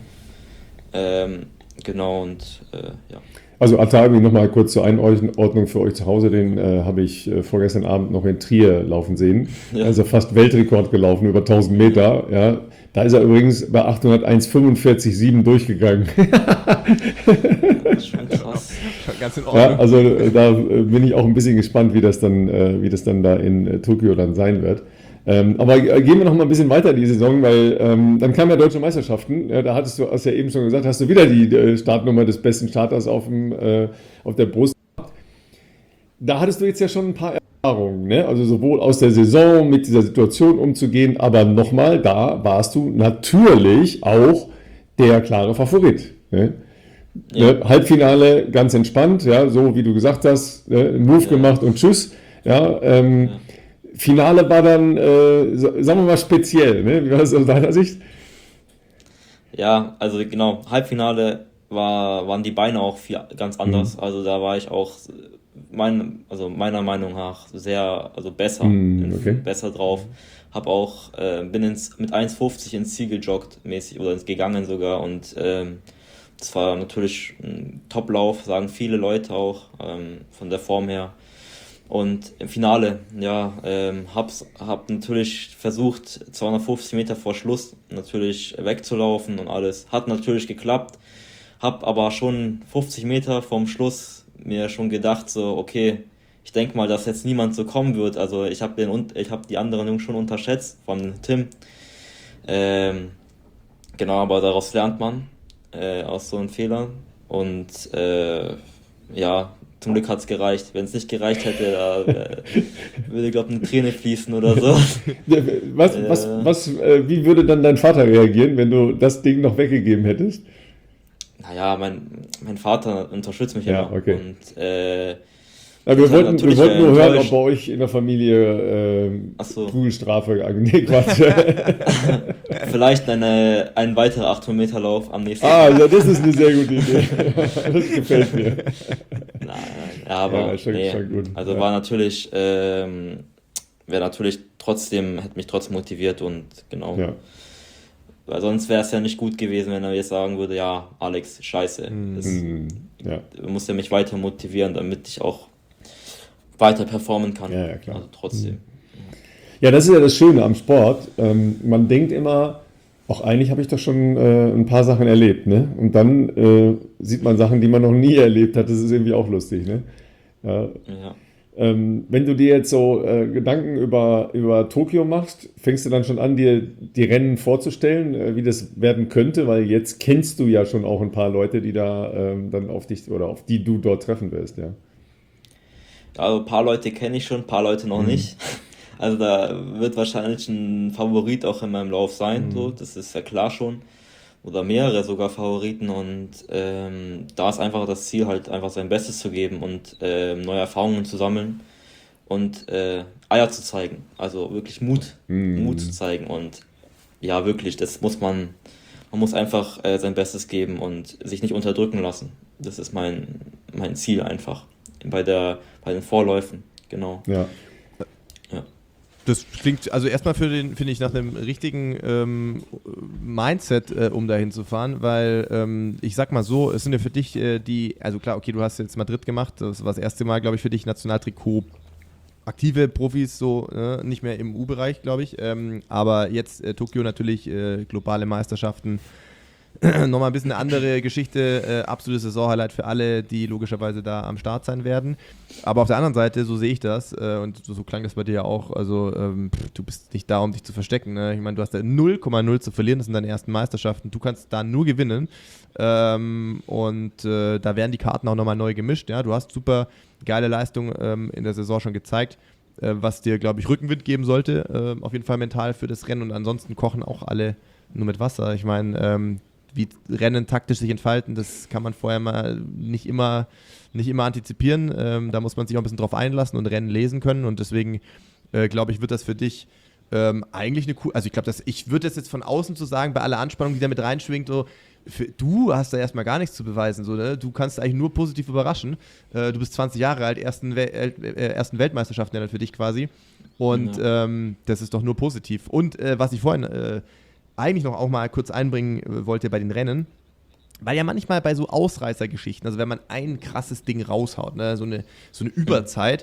Genau und ja. Also Atavi, nochmal kurz zur Einordnung für euch zu Hause, den habe ich vorgestern Abend noch in Trier laufen sehen. Ja. Also fast Weltrekord gelaufen, über 1000 Meter. Ja. Da ist er übrigens bei 801,45,7 durchgegangen. Das ist schon krass. Schon ganz in Ja, Ordnung. also da bin ich auch ein bisschen gespannt, wie das dann da in Tokio dann sein wird. Aber gehen wir noch mal ein bisschen weiter die Saison, weil dann kamen ja Deutsche Meisterschaften. Ja, da hast ja eben schon gesagt, hast du wieder die Startnummer des besten Starters auf der Brust. Da hattest du jetzt ja schon ein paar Erfahrungen, ne? Also sowohl aus der Saison mit dieser Situation umzugehen, aber nochmal, da warst du natürlich auch der klare Favorit. Ne? Ja. Ne? Halbfinale ganz entspannt, ja, so wie du gesagt hast, Move gemacht und tschüss. Ja, Finale war dann, sagen wir mal, speziell. Ne? Wie war das aus deiner Sicht? Ja, also genau, Halbfinale waren die Beine auch ganz anders. Also da war ich auch meiner Meinung nach besser, Okay. besser drauf. Hab auch, bin mit 1,50 ins Ziel gejoggt, mäßig, oder gegangen sogar. Und das war natürlich ein Top-Lauf, sagen viele Leute auch, von der Form her. Und im Finale, ja, hab natürlich versucht, 250 Meter vor Schluss natürlich wegzulaufen und alles. Hat natürlich geklappt. Hab aber schon 50 Meter vorm Schluss mir schon gedacht, so, okay, ich denke mal, dass jetzt niemand so kommen wird. Also ich habe die anderen Jungs schon unterschätzt, vor allem den Tim. Genau, aber daraus lernt man, aus so einem Fehler. Und ja, zum Glück hat es gereicht. Wenn es nicht gereicht hätte, da würde, glaube ich, eine Träne fließen oder so. Wie würde dann dein Vater reagieren, wenn du das Ding noch weggegeben hättest? Naja, mein Vater unterstützt mich Ja, immer. okay. Und Ja, wir ich wollten natürlich nur hören, ob enttäuscht. bei euch in der Familie Ach so. Prügelstrafe. Nee, Quatsch. Vielleicht ein weiterer 800-Meter-Lauf am nächsten Ah, Tag. ja, das ist eine sehr gute Idee. Das gefällt mir. Nein, ja, aber Ja, schon nee. gut. Also Ja. war natürlich, wäre natürlich trotzdem, hätte mich trotzdem motiviert und genau. Ja. Weil sonst wäre es ja nicht gut gewesen, wenn er jetzt sagen würde, ja, Alex, scheiße. Ja. Du musst ja mich weiter motivieren, damit ich auch weiter performen kann. Ja, klar. Also trotzdem. Ja, das ist ja das Schöne am Sport. Man denkt immer, auch eigentlich habe ich doch schon ein paar Sachen erlebt, ne? Und dann sieht man Sachen, die man noch nie erlebt hat. Das ist irgendwie auch lustig, ne? Ja. Ja. Wenn du dir jetzt so Gedanken über Tokio machst, fängst du dann schon an, dir die Rennen vorzustellen, wie das werden könnte, weil jetzt kennst du ja schon auch ein paar Leute, die da dann auf dich oder auf die du dort treffen wirst, ja. Also ein paar Leute kenne ich schon, ein paar Leute noch nicht. Also da wird wahrscheinlich ein Favorit auch in meinem Lauf sein, so, das ist ja klar schon. Oder mehrere sogar Favoriten und da ist einfach das Ziel, halt einfach sein Bestes zu geben und neue Erfahrungen zu sammeln und Eier zu zeigen. Also wirklich Mut zu zeigen und ja, wirklich, das muss man muss einfach sein Bestes geben und sich nicht unterdrücken lassen. Das ist mein Ziel einfach bei den Vorläufen, genau. Ja. Das klingt also erstmal finde ich, nach einem richtigen Mindset, um dahin zu fahren, weil ich sag mal so, es sind ja für dich also klar, okay, du hast jetzt Madrid gemacht, das war das erste Mal, glaube ich, für dich Nationaltrikot, aktive Profis, so nicht mehr im U-Bereich, glaube ich, aber jetzt Tokio natürlich, globale Meisterschaften, nochmal ein bisschen eine andere Geschichte, absolutes Saisonhighlight für alle, die logischerweise da am Start sein werden. Aber auf der anderen Seite, so sehe ich das, und so klang das bei dir ja auch, also du bist nicht da, um dich zu verstecken. Ne? Ich meine, du hast da 0,0 zu verlieren, das sind deine ersten Meisterschaften, du kannst da nur gewinnen. Da werden die Karten auch nochmal neu gemischt. Ja? Du hast super geile Leistung in der Saison schon gezeigt, was dir, glaube ich, Rückenwind geben sollte, auf jeden Fall mental für das Rennen, und ansonsten kochen auch alle nur mit Wasser. Ich meine, wie Rennen taktisch sich entfalten, das kann man vorher mal nicht immer antizipieren. Da muss man sich auch ein bisschen drauf einlassen und Rennen lesen können, und deswegen glaube ich, wird das für dich eigentlich eine cool. Also ich würde das jetzt von außen zu sagen, bei aller Anspannung, die da mit reinschwingt, so, du hast da erstmal gar nichts zu beweisen, so, ne? Du kannst eigentlich nur positiv überraschen. Du bist 20 Jahre alt, ersten Weltmeisterschaften ja dann für dich quasi, und das ist doch nur positiv. Und was ich vorhin eigentlich noch auch mal kurz einbringen wollte bei den Rennen, weil ja manchmal bei so Ausreißergeschichten, also wenn man ein krasses Ding raushaut, ne, so eine Überzeit,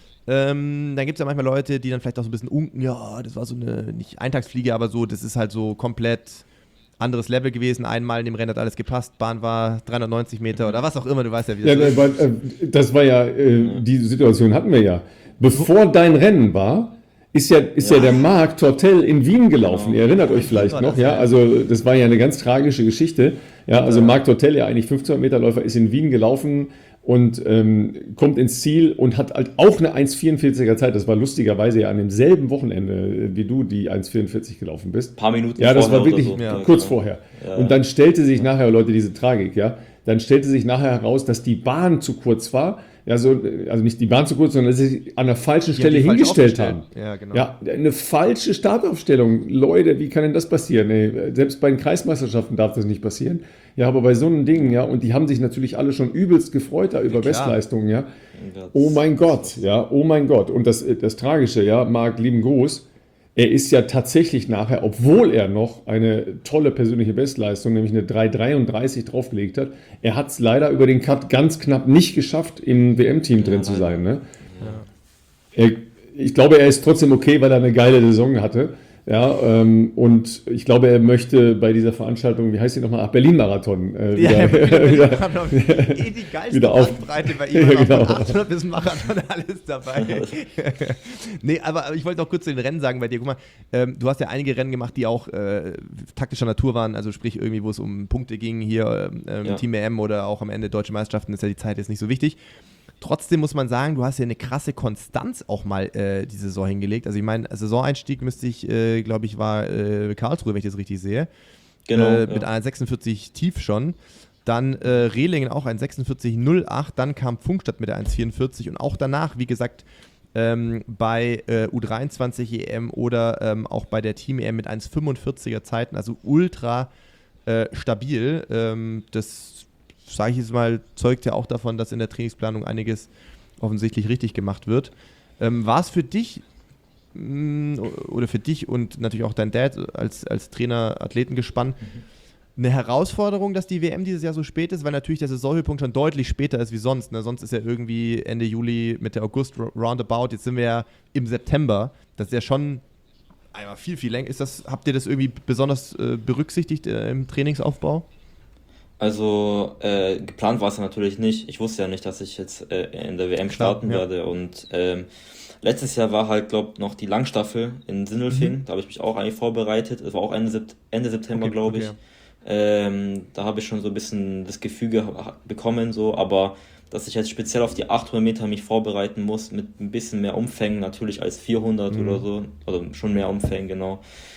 dann gibt es ja manchmal Leute, die dann vielleicht auch so ein bisschen unken, ja, das war so eine, nicht Eintagsfliege, aber so, das ist halt so komplett anderes Level gewesen, einmal in dem Rennen hat alles gepasst, Bahn war 390 Meter oder was auch immer, du weißt ja, wie das ist. Das war ja, die Situation hatten wir ja. Bevor dein Rennen war, ist ja der Marc Tortel in Wien gelaufen. Ihr erinnert euch vielleicht noch, ja? Also das war ja eine ganz tragische Geschichte. Ja, also Marc Tortel, ja eigentlich 1500 Meter Läufer, ist in Wien gelaufen und kommt ins Ziel und hat halt auch eine 1,44er Zeit. Das war lustigerweise ja an demselben Wochenende, wie du die 1,44 gelaufen bist. Ein paar Minuten Ja, das vorher war wirklich oder so. kurz vorher. Und dann stellte sich nachher, Leute, diese Tragik, ja, dann stellte sich nachher heraus, dass die Bahn zu kurz war. Ja, also nicht die Bahn zu kurz, sondern dass sie sich an der falschen Stelle hingestellt haben. Ja, genau. Ja, eine falsche Startaufstellung. Leute, wie kann denn das passieren? Nee, selbst bei den Kreismeisterschaften darf das nicht passieren. Ja, aber bei so einem Ding, ja, und die haben sich natürlich alle schon übelst gefreut da über Bestleistungen, ja. Oh mein Gott, ja, oh mein Gott. Und das Tragische, ja, Marc, lieben Gruß, er ist ja tatsächlich nachher, obwohl er noch eine tolle persönliche Bestleistung, nämlich eine 3,33 draufgelegt hat, er hat es leider über den Cut ganz knapp nicht geschafft, im WM-Team drin zu sein. Ne? Ich glaube, er ist trotzdem okay, weil er eine geile Saison hatte. Ja, und ich glaube, er möchte bei dieser Veranstaltung, wie heißt die nochmal? Ach, Berlin-Marathon. Die geilste wieder auf- Bandbreite bei ihm, Ja, genau. von 800 bis Marathon, alles dabei. Nee, aber ich wollte auch kurz zu den Rennen sagen bei dir. Guck mal, du hast ja einige Rennen gemacht, die auch taktischer Natur waren, also sprich irgendwie, wo es um Punkte ging, hier Ja. Team EM oder auch am Ende Deutsche Meisterschaften, ist ja die Zeit jetzt nicht so wichtig. Trotzdem muss man sagen, du hast ja eine krasse Konstanz auch mal die Saison hingelegt. Also ich meine, Saisoneinstieg müsste ich, glaube ich, war Karlsruhe, wenn ich das richtig sehe. Genau. Mit einer 46 tief schon. Dann Rehlingen auch ein 46,08. Dann kam Pfungstadt mit der 1,44. Und auch danach, wie gesagt, bei U23 EM oder auch bei der Team EM mit 1,45er Zeiten. Also ultra stabil. Das sage ich jetzt mal, zeugt ja auch davon, dass in der Trainingsplanung einiges offensichtlich richtig gemacht wird. War es für dich oder für dich und natürlich auch dein Dad als Trainer, Athletengespann, eine Herausforderung, dass die WM dieses Jahr so spät ist, weil natürlich der Saisonhöhepunkt schon deutlich später ist wie sonst. Ne? Sonst ist ja irgendwie Ende Juli, Mitte August roundabout. Jetzt sind wir ja im September. Das ist ja schon einmal viel, viel länger. Habt ihr das irgendwie besonders berücksichtigt im Trainingsaufbau? Also geplant war es ja natürlich nicht. Ich wusste ja nicht, dass ich jetzt in der WM starten werde. Und letztes Jahr war halt, glaube ich, noch die Langstaffel in Sindelfingen. Da habe ich mich auch eigentlich vorbereitet. Es war auch Ende September, glaube ich. Da habe ich schon so ein bisschen das Gefühl bekommen, so. Aber dass ich jetzt speziell auf die 800 Meter mich vorbereiten muss, mit ein bisschen mehr Umfängen natürlich als 400 oder so. Also schon mehr Umfängen, genau.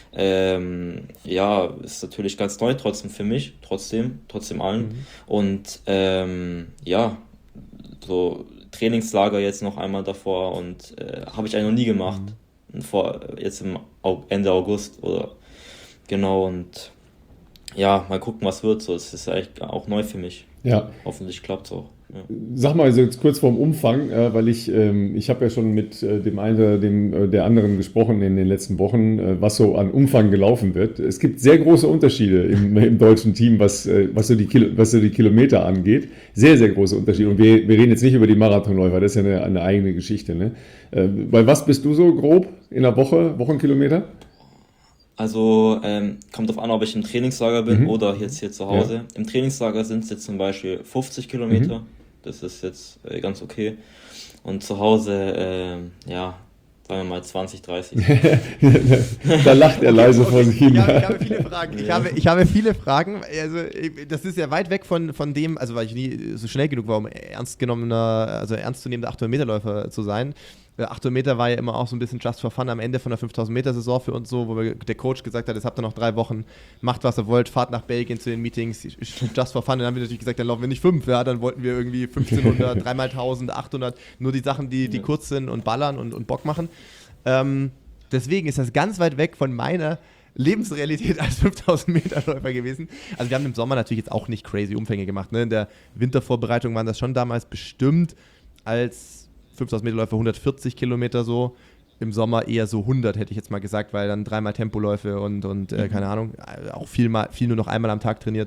Ja, ist natürlich ganz neu trotzdem für mich, trotzdem allen. Und ja, so Trainingslager jetzt noch einmal davor und habe ich eigentlich noch nie gemacht. Jetzt im Ende August oder genau, und ja, mal gucken, was wird. So, es ist eigentlich auch neu für mich. Ja. Hoffentlich klappt es auch. Ja. Sag mal, so jetzt kurz vorm Umfang, weil ich habe ja schon mit dem einen oder der anderen gesprochen in den letzten Wochen, was so an Umfang gelaufen wird. Es gibt sehr große Unterschiede im deutschen Team, was so die Kilometer angeht. Sehr, sehr große Unterschiede. Und wir reden jetzt nicht über die Marathonläufer, das ist ja eine eigene Geschichte. Ne? Bei was bist du so grob in der Woche, Wochenkilometer? Also kommt drauf an, ob ich im Trainingslager bin oder jetzt hier zu Hause. Ja. Im Trainingslager sind es jetzt zum Beispiel 50 Kilometer. Das ist jetzt ganz okay. Und zu Hause, ja, sagen wir mal 20, 30. Da lacht er leise vor sich hin. Ich habe viele Fragen. Ich habe viele Fragen. Also, das ist ja weit weg von dem, also weil ich nie so schnell genug war, um ernstzunehmender 800-Meter-Läufer zu sein. 800 Meter war ja immer auch so ein bisschen just for fun am Ende von der 5000-Meter-Saison für uns so, wo der Coach gesagt hat, jetzt habt ihr noch 3 Wochen, macht was ihr wollt, fahrt nach Belgien zu den Meetings, just for fun. Dann haben wir natürlich gesagt, dann laufen wir nicht 5, ja, dann wollten wir irgendwie 1500, 3x1000, 800, nur die Sachen, die kurz sind und ballern und Bock machen. Deswegen ist das ganz weit weg von meiner Lebensrealität als 5000-Meter-Läufer gewesen. Also wir haben im Sommer natürlich jetzt auch nicht crazy Umfänge gemacht. Ne? In der Wintervorbereitung waren das schon damals bestimmt als 5000-Meter-Läufer 140 Kilometer so. Im Sommer eher so 100, hätte ich jetzt mal gesagt, weil dann 3-mal Tempoläufe und keine Ahnung, auch viel nur noch einmal am Tag trainiert.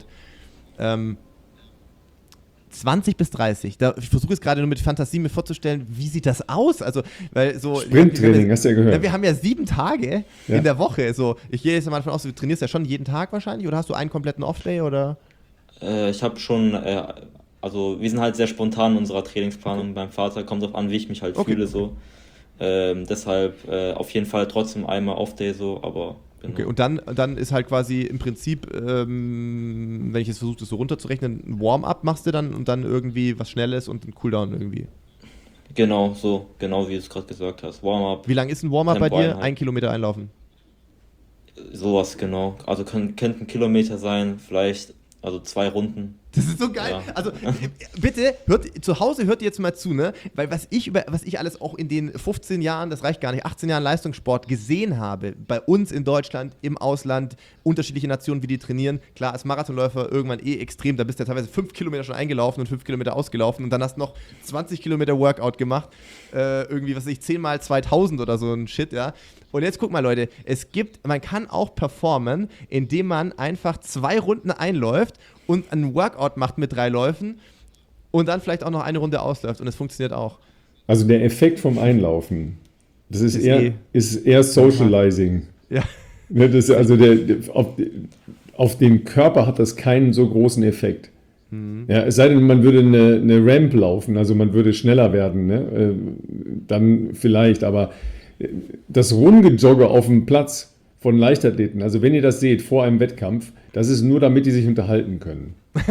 20 bis 30. Ich versuche es gerade nur mit Fantasie mir vorzustellen, wie sieht das aus? Also, weil so Sprinttraining, hast du ja gehört. Wir haben ja 7 Tage in der Woche. So, ich gehe jetzt mal davon aus, du trainierst ja schon jeden Tag wahrscheinlich, oder hast du einen kompletten Off-Day, oder? Ich habe schon, also wir sind halt sehr spontan in unserer Trainingsplanung beim Vater, kommt drauf an, wie ich mich halt fühle so. Deshalb auf jeden Fall trotzdem einmal Off-Day so, aber genau. Okay, und dann ist halt quasi im Prinzip, wenn ich jetzt versuche, das so runterzurechnen, ein Warm-up machst du dann und dann irgendwie was Schnelles und ein Cooldown irgendwie. Genau, so, genau wie du es gerade gesagt hast. Warm-up. Wie lang ist ein Warm-up bei dir? 1 Kilometer einlaufen? Sowas, genau. Also könnte ein Kilometer sein, vielleicht, also 2 Runden. Das ist so geil. Ja. Also bitte, zu Hause hört ihr jetzt mal zu, ne? Weil was ich alles auch in den 15 Jahren, das reicht gar nicht, 18 Jahren Leistungssport gesehen habe, bei uns in Deutschland, im Ausland, unterschiedliche Nationen, wie die trainieren. Klar, als Marathonläufer irgendwann extrem, da bist du ja teilweise 5 Kilometer schon eingelaufen und 5 Kilometer ausgelaufen und dann hast du noch 20 Kilometer Workout gemacht. Irgendwie, 10 mal 2000 oder so ein Shit, ja. Und jetzt guck mal, Leute, man kann auch performen, indem man einfach 2 Runden einläuft und einen Workout macht mit 3 Läufen und dann vielleicht auch noch eine Runde ausläuft und es funktioniert auch. Also der Effekt vom Einlaufen, das ist eher Socializing. Ja. Ne, das, also auf den Körper hat das keinen so großen Effekt. Ja, es sei denn, man würde eine Ramp laufen, also man würde schneller werden, ne? Dann vielleicht, aber das Rumgejogge auf dem Platz von Leichtathleten, also wenn ihr das seht vor einem Wettkampf, das ist nur, damit die sich unterhalten können.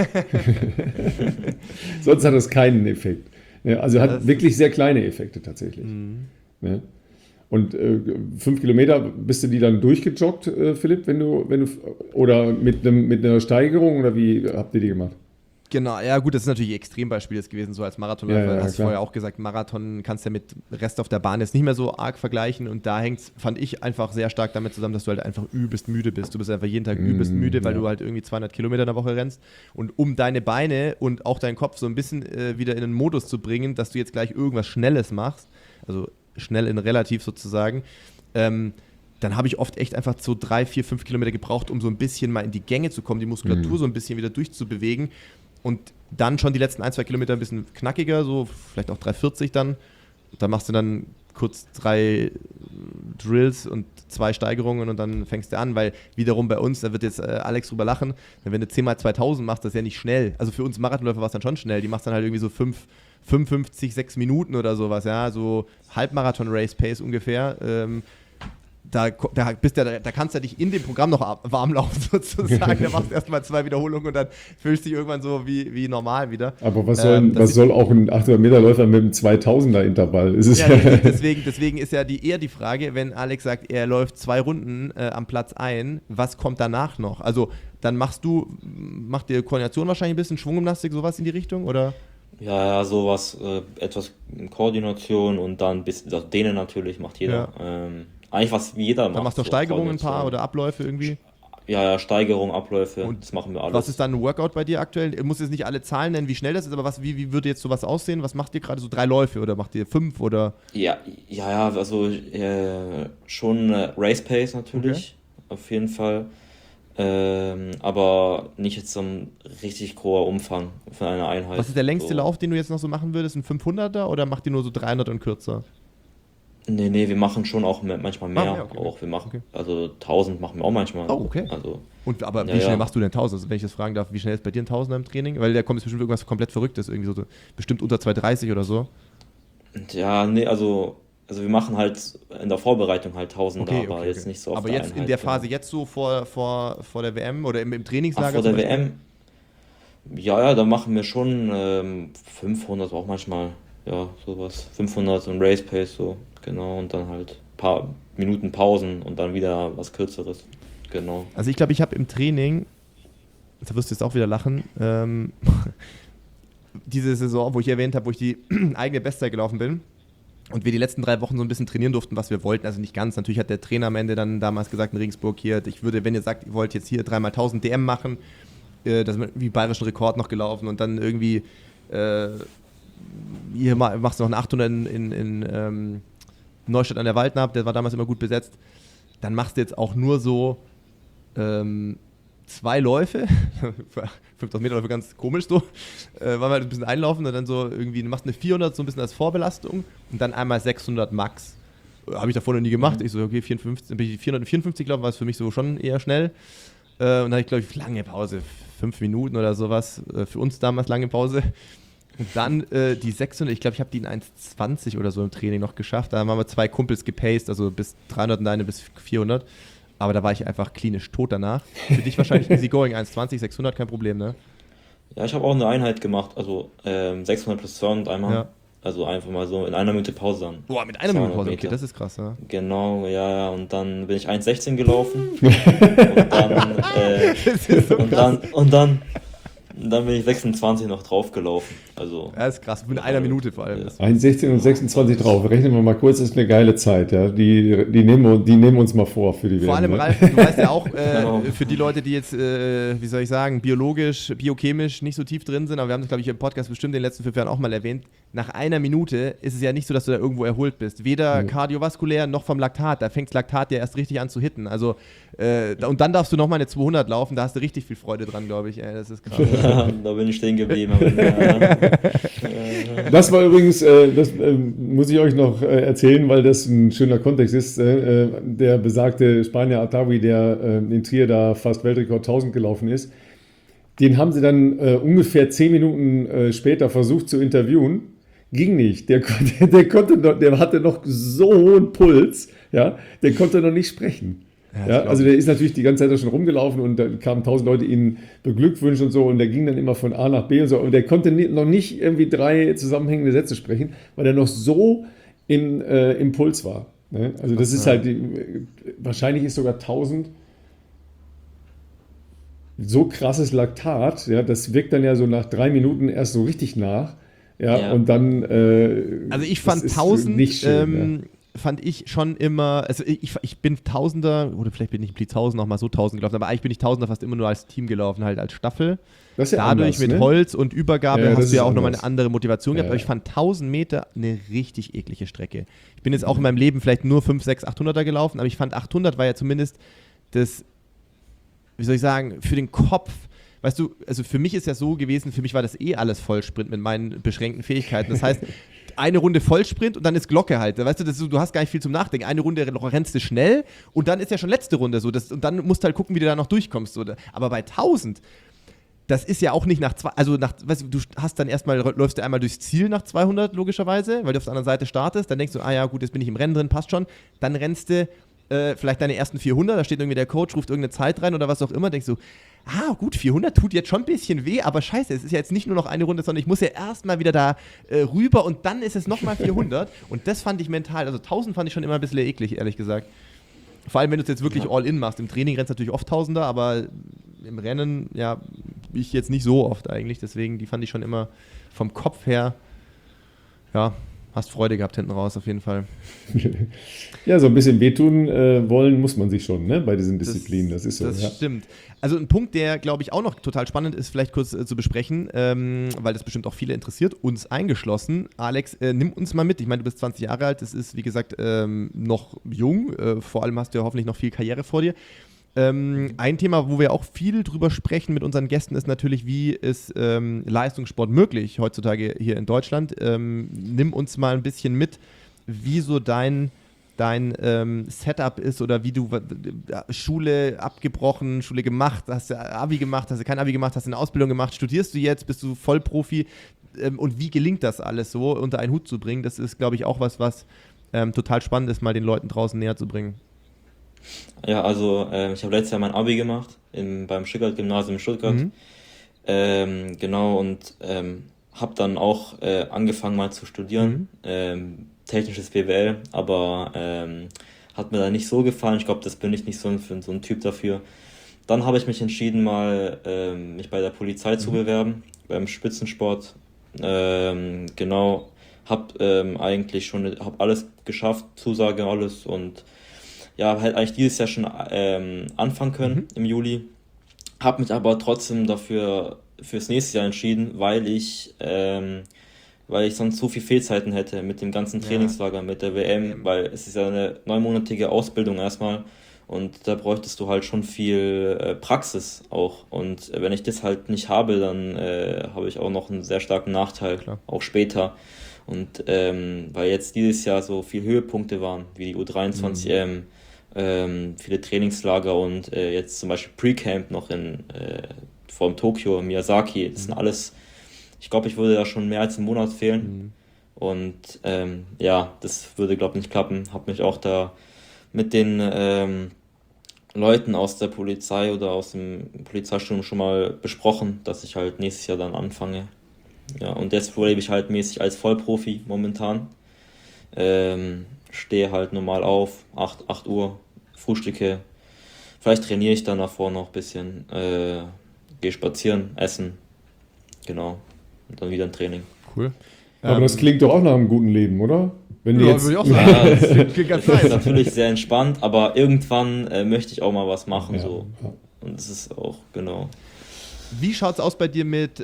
Sonst hat das keinen Effekt. Ja, also hat wirklich sehr kleine Effekte tatsächlich. Ja. Und 5 Kilometer, bist du die dann durchgejoggt, Philipp, wenn du oder mit einer Steigerung oder wie habt ihr die gemacht? Genau, ja gut, das ist natürlich ein Extrembeispiel jetzt gewesen, so als Marathonläufer. Ja, Hast du klar. vorher auch gesagt, Marathon kannst du ja mit Rest auf der Bahn jetzt nicht mehr so arg vergleichen und da hängt, fand ich, einfach sehr stark damit zusammen, dass du halt einfach übelst müde bist. Du bist einfach jeden Tag übelst müde, weil du halt irgendwie 200 Kilometer in der Woche rennst und um deine Beine und auch deinen Kopf so ein bisschen wieder in den Modus zu bringen, dass du jetzt gleich irgendwas Schnelles machst, also schnell in relativ sozusagen, dann habe ich oft echt einfach so 3, 4, 5 Kilometer gebraucht, um so ein bisschen mal in die Gänge zu kommen, die Muskulatur so ein bisschen wieder durchzubewegen. Und dann schon die letzten 1, 2 Kilometer ein bisschen knackiger, so vielleicht auch 3,40 dann. Da machst du dann kurz 3 Drills und 2 Steigerungen und dann fängst du an, weil wiederum bei uns, da wird jetzt Alex drüber lachen, wenn du 10x2000 machst, das ist ja nicht schnell. Also für uns Marathonläufer war es dann schon schnell. Die machst dann halt irgendwie so 55, 6 Minuten oder sowas, ja, so Halbmarathon-Race-Pace ungefähr. Da kannst du dich in dem Programm noch warm laufen sozusagen. Da machst du erstmal 2 Wiederholungen und dann fühlst du dich irgendwann so wie normal wieder. Aber was soll auch ein 800-Meter-Läufer mit einem 2000er-Intervall? Deswegen ist ja eher die Frage, wenn Alex sagt, er läuft 2 Runden am Platz ein, was kommt danach noch? Also dann macht ihr Koordination wahrscheinlich ein bisschen, Schwunggymnastik, sowas in die Richtung, oder? Ja, sowas, etwas Koordination und dann ein bisschen, das Dehnen natürlich macht jeder. Ja. Eigentlich was jeder macht. Dann machst du so Steigerungen ein paar Koordination. oder Abläufe irgendwie? Ja, Steigerung, Abläufe, Und das machen wir alles. Was ist dann ein Workout bei dir aktuell? Du musst jetzt nicht alle Zahlen nennen, wie schnell das ist, aber wie würde jetzt sowas aussehen? Was macht ihr gerade? So 3 Läufe oder macht ihr 5 oder? Ja, also schon Race Pace natürlich, auf jeden Fall. Aber nicht jetzt so ein richtig großer Umfang von einer Einheit. Was ist der längste so. Lauf, den du jetzt noch so machen würdest? Ein 500er oder macht ihr nur so 300 und kürzer? Nee, wir machen schon auch manchmal mehr. Okay. Auch wir machen, also 1000 machen wir auch manchmal. Oh, okay. Also, Aber Ja, wie schnell ja. machst du denn 1000? Also wenn ich das fragen darf, wie schnell ist bei dir ein 1000er im Training? Weil da kommt jetzt bestimmt irgendwas komplett Verrücktes, irgendwie so bestimmt unter 2,30 oder so. ja, nee, also wir machen halt in der Vorbereitung halt 1000, aber Okay. jetzt nicht so auf Aber der jetzt in Einheit, der ja. Phase, jetzt so vor der WM oder im Ach, Trainingslager vor der zum Beispiel? WM? Ja, da machen wir schon 500 auch manchmal. Ja, sowas. 500 und Race Pace so, genau. Und dann halt ein paar Minuten Pausen und dann wieder was Kürzeres. Genau. Also ich glaube, ich habe im Training, da wirst du jetzt auch wieder lachen, diese Saison, wo ich erwähnt habe, wo ich die eigene Bestzeit gelaufen bin und wir die letzten 3 Wochen so ein bisschen trainieren durften, was wir wollten, also nicht ganz. Natürlich hat der Trainer am Ende dann damals gesagt in Regensburg hier, ich würde, wenn ihr sagt, ihr wollt jetzt hier 3x1000 DM machen, da sind wir wie bayerischen Rekord noch gelaufen und dann irgendwie hier machst du noch einen 800 in Neustadt an der Waldnaab, der war damals immer gut besetzt, dann machst du jetzt auch nur so 2 Läufe, 5000 Meter Läufe ganz komisch so, weil wir halt ein bisschen einlaufen und dann so irgendwie, du machst eine 400 so ein bisschen als Vorbelastung und dann einmal 600 Max. Habe ich davor noch nie gemacht. Ich so, okay, 54, dann bin ich 454 gelaufen, war es für mich so schon eher schnell. Und dann hatte ich, glaube ich, lange Pause, 5 Minuten oder sowas, für uns damals lange Pause. Und dann die 600, ich glaube, ich habe die in 1,20 oder so im Training noch geschafft. Da haben wir 2 Kumpels gepaced, also bis 300 und eine bis 400. Aber da war ich einfach klinisch tot danach. Für dich wahrscheinlich easy going, 1,20, 600, kein Problem, ne? Ja, ich habe auch eine Einheit gemacht, also 600 plus 200 einmal. Ja. Also einfach mal so in einer Minute Pause dann. Boah, mit einer Minute 200 Pause, okay, Meter. das ist krass, ja. Genau, ja. Und dann bin ich 1,16 gelaufen. Und dann, Das ist so krass. und dann bin ich 26 noch draufgelaufen. Also, Das ist krass, mit einer Minute vor allem. Das 1,16 und 26 drauf. Rechnen wir mal kurz, das ist eine geile Zeit. Ja? Die nehmen uns mal vor für die WM. vor allem, ne? Ralf, du weißt ja auch, Genau. für die Leute, die jetzt, wie soll ich sagen, biologisch, biochemisch nicht so tief drin sind, aber wir haben das, glaube ich, im Podcast bestimmt in den letzten 5 Jahren auch mal erwähnt, nach einer Minute ist es ja nicht so, dass du da irgendwo erholt bist. Weder kardiovaskulär noch vom Laktat. Da fängt das Laktat ja erst richtig an zu hitten. Also, und dann darfst du nochmal eine 200 laufen, da hast du richtig viel Freude dran, glaube ich. Das ist krass. Da bin ich stehen geblieben. Aber, Das war übrigens, das muss ich euch noch erzählen, weil das ein schöner Kontext ist. Der besagte Spanier Atawi, der in Trier da fast Weltrekord 1000 gelaufen ist, den haben sie dann ungefähr 10 Minuten später versucht zu interviewen. Ging nicht. Der hatte noch so hohen Puls, ja, der konnte noch nicht sprechen. Ja, also der ist natürlich die ganze Zeit schon rumgelaufen und da kamen 1000 Leute ihn beglückwünschen und so und der ging dann immer von A nach B und so und der konnte noch nicht irgendwie 3 zusammenhängende Sätze sprechen, weil er noch so im Puls war. Ne? Also das ist halt, wahrscheinlich ist sogar 1000 so krasses Laktat, ja, das wirkt dann ja so nach 3 Minuten erst so richtig nach. Ja. Und dann. Also ich fand 1000 nicht schön, fand ich schon immer, also ich bin Tausender, oder vielleicht bin ich im 1000 auch mal so 1000 gelaufen, aber eigentlich bin ich Tausender fast immer nur als Team gelaufen, halt als Staffel. Das ist ja dadurch anders, mit Holz und Übergabe hast du ja auch nochmal eine andere Motivation gehabt, aber Ja. ich fand 1000 Meter eine richtig eklige Strecke. Ich bin jetzt auch in meinem Leben vielleicht nur 5, 6, 800er gelaufen, aber ich fand 800 war ja zumindest das, wie soll ich sagen, für den Kopf. Weißt du, also für mich ist ja so gewesen, für mich war das alles Vollsprint mit meinen beschränkten Fähigkeiten. Das heißt, eine Runde Vollsprint und dann ist Glocke halt. Weißt du, du hast gar nicht viel zum Nachdenken. Eine Runde rennst du schnell und dann ist ja schon letzte Runde so. Und dann musst du halt gucken, wie du da noch durchkommst. So. Aber bei 1000, das ist ja auch nicht weißt du hast dann läufst du einmal durchs Ziel nach 200 logischerweise, weil du auf der anderen Seite startest. Dann denkst du, ja gut, jetzt bin ich im Rennen drin, passt schon. Dann rennst du vielleicht deine ersten 400, da steht irgendwie der Coach, ruft irgendeine Zeit rein oder was auch immer, denkst du, gut, 400 tut jetzt schon ein bisschen weh, aber scheiße, es ist ja jetzt nicht nur noch eine Runde, sondern ich muss ja erstmal wieder da rüber und dann ist es nochmal 400 und das fand ich mental, also 1000 fand ich schon immer ein bisschen eklig, ehrlich gesagt. Vor allem, wenn du es jetzt wirklich all-in machst. Im Training rennst du natürlich oft Tausender, aber im Rennen, ja, ich jetzt nicht so oft eigentlich, deswegen, die fand ich schon immer vom Kopf her, ja, hast Freude gehabt hinten raus, auf jeden Fall. Ja, so ein bisschen wehtun wollen muss man sich schon, ne, bei diesen Disziplinen. Das ist so. Das stimmt. Also ein Punkt, der, glaube ich, auch noch total spannend ist, vielleicht kurz zu besprechen, weil das bestimmt auch viele interessiert, uns eingeschlossen. Alex, nimm uns mal mit. Ich meine, du bist 20 Jahre alt, das ist, wie gesagt, noch jung. Vor allem hast du ja hoffentlich noch viel Karriere vor dir. Ein Thema, wo wir auch viel drüber sprechen mit unseren Gästen, ist natürlich, wie ist Leistungssport möglich heutzutage hier in Deutschland. Nimm uns mal ein bisschen mit, wie so dein Setup ist oder wie du Schule abgebrochen, Schule gemacht, hast du Abi gemacht, hast du kein Abi gemacht, hast du eine Ausbildung gemacht, studierst du jetzt, bist du Vollprofi und wie gelingt das alles so unter einen Hut zu bringen? Das ist, glaube ich, auch was total spannend ist, mal den Leuten draußen näher zu bringen. Ja, also ich habe letztes Jahr mein Abi gemacht beim Schickert-Gymnasium in Stuttgart. Genau, und habe dann auch angefangen mal zu studieren, technisches BWL, aber hat mir da nicht so gefallen. Ich glaube, das bin ich nicht so ein Typ dafür. Dann habe ich mich entschieden, mal mich bei der Polizei zu bewerben, beim Spitzensport. Genau, habe eigentlich schon alles geschafft, Zusage, alles und ja, halt eigentlich dieses Jahr schon anfangen können im Juli. Habe mich aber trotzdem fürs nächste Jahr entschieden, weil ich sonst so viel Fehlzeiten hätte mit dem ganzen Trainingslager, mit der WM, weil es ist ja eine 9-monatige Ausbildung erstmal und da bräuchtest du halt schon viel Praxis auch und wenn ich das halt nicht habe, dann habe ich auch noch einen sehr starken Nachteil, auch später. Und weil jetzt dieses Jahr so viele Höhepunkte waren, wie die U23 EM, viele Trainingslager und jetzt zum Beispiel Pre-Camp noch vor dem Tokio, Miyazaki, das sind alles, ich glaube, ich würde da schon mehr als einen Monat fehlen und ja, das würde, glaube ich, nicht klappen. Habe mich auch da mit den Leuten aus der Polizei oder aus dem Polizeistudium schon mal besprochen, dass ich halt nächstes Jahr dann anfange. Ja, und jetzt lebe ich halt mäßig als Vollprofi momentan. Stehe halt normal auf, 8 Uhr, frühstücke. Vielleicht trainiere ich dann davor noch ein bisschen, gehe spazieren, essen. Genau. Und dann wieder ein Training. Cool. Aber das klingt doch auch nach einem guten Leben, oder? Wenn ja, jetzt würde ich auch sagen. Ja, Das klingt ganz das ist nice. natürlich sehr entspannt, aber irgendwann möchte ich auch mal was machen. Ja, So. ja. Und das ist auch, genau. Wie schaut's aus bei dir mit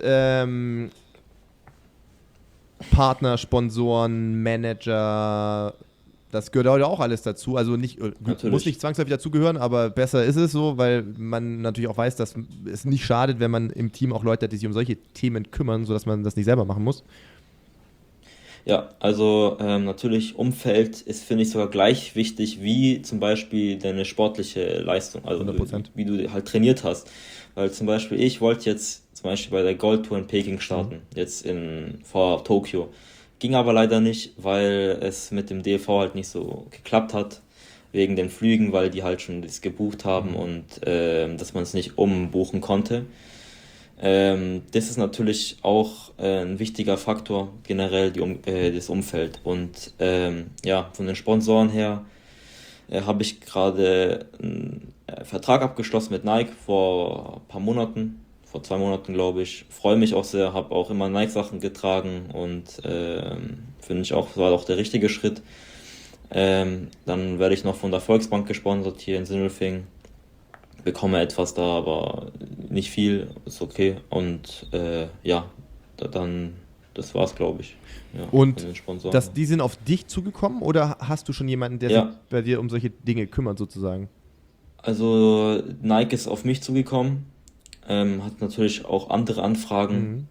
Partner, Sponsoren, Manager, Das gehört ja auch alles dazu. Also nicht, muss nicht zwangsläufig dazugehören, aber besser ist es so, weil man natürlich auch weiß, dass es nicht schadet, wenn man im Team auch Leute hat, die sich um solche Themen kümmern, sodass man das nicht selber machen muss. Ja, also natürlich Umfeld ist, finde ich, sogar gleich wichtig wie zum Beispiel deine sportliche Leistung, also 100%. wie du halt trainiert hast. Weil zum Beispiel ich wollte jetzt zum Beispiel bei der Gold Tour in Peking starten, jetzt vor Tokio. Ging aber leider nicht, weil es mit dem DLV halt nicht so geklappt hat, wegen den Flügen, weil die halt schon das gebucht haben und dass man es nicht umbuchen konnte. Das ist natürlich auch ein wichtiger Faktor, generell das Umfeld. Und ja, von den Sponsoren her habe ich gerade einen Vertrag abgeschlossen mit Nike vor ein paar Monaten, vor 2 Monaten glaube ich. Freue mich auch sehr, habe auch immer Nike-Sachen getragen und finde ich auch, war auch der richtige Schritt. Dann werde ich noch von der Volksbank gesponsert hier in Sindelfingen. Bekomme etwas da, aber nicht viel, ist okay. Und ja, dann, das war's, glaube ich. Ja, Und von den Sponsoren. die sind auf dich zugekommen oder hast du schon jemanden, der Ja. sich bei dir um solche Dinge kümmert sozusagen? Also Nike ist auf mich zugekommen, hat natürlich auch andere Anfragen,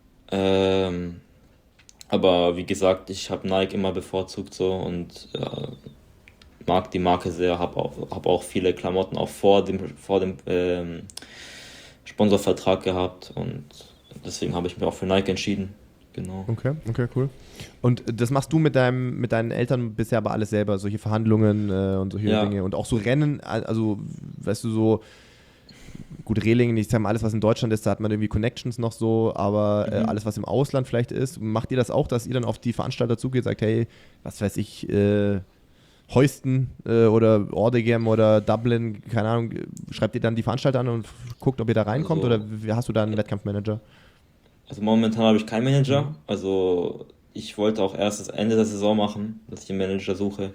aber wie gesagt, ich habe Nike immer bevorzugt so und mag die Marke sehr, hab auch viele Klamotten auch vor dem Sponsorvertrag gehabt und deswegen habe ich mich auch für Nike entschieden. Genau. Okay, cool. Und das machst du mit deinen Eltern bisher aber alles selber, solche Verhandlungen und solche Ja. Dinge und auch so Rennen, also weißt du so, gut, Rehlingen, ich sag mal, alles was in Deutschland ist, da hat man irgendwie Connections noch so, aber alles was im Ausland vielleicht ist, macht ihr das auch, dass ihr dann auf die Veranstalter zugeht, sagt, hey, was weiß ich, Heuston oder Ordegem oder Dublin, keine Ahnung, schreibt ihr dann die Veranstalter an und guckt, ob ihr da reinkommt Also- oder hast du da einen Wettkampfmanager? Also momentan habe ich keinen Manager. Also ich wollte auch erst das Ende der Saison machen, dass ich einen Manager suche.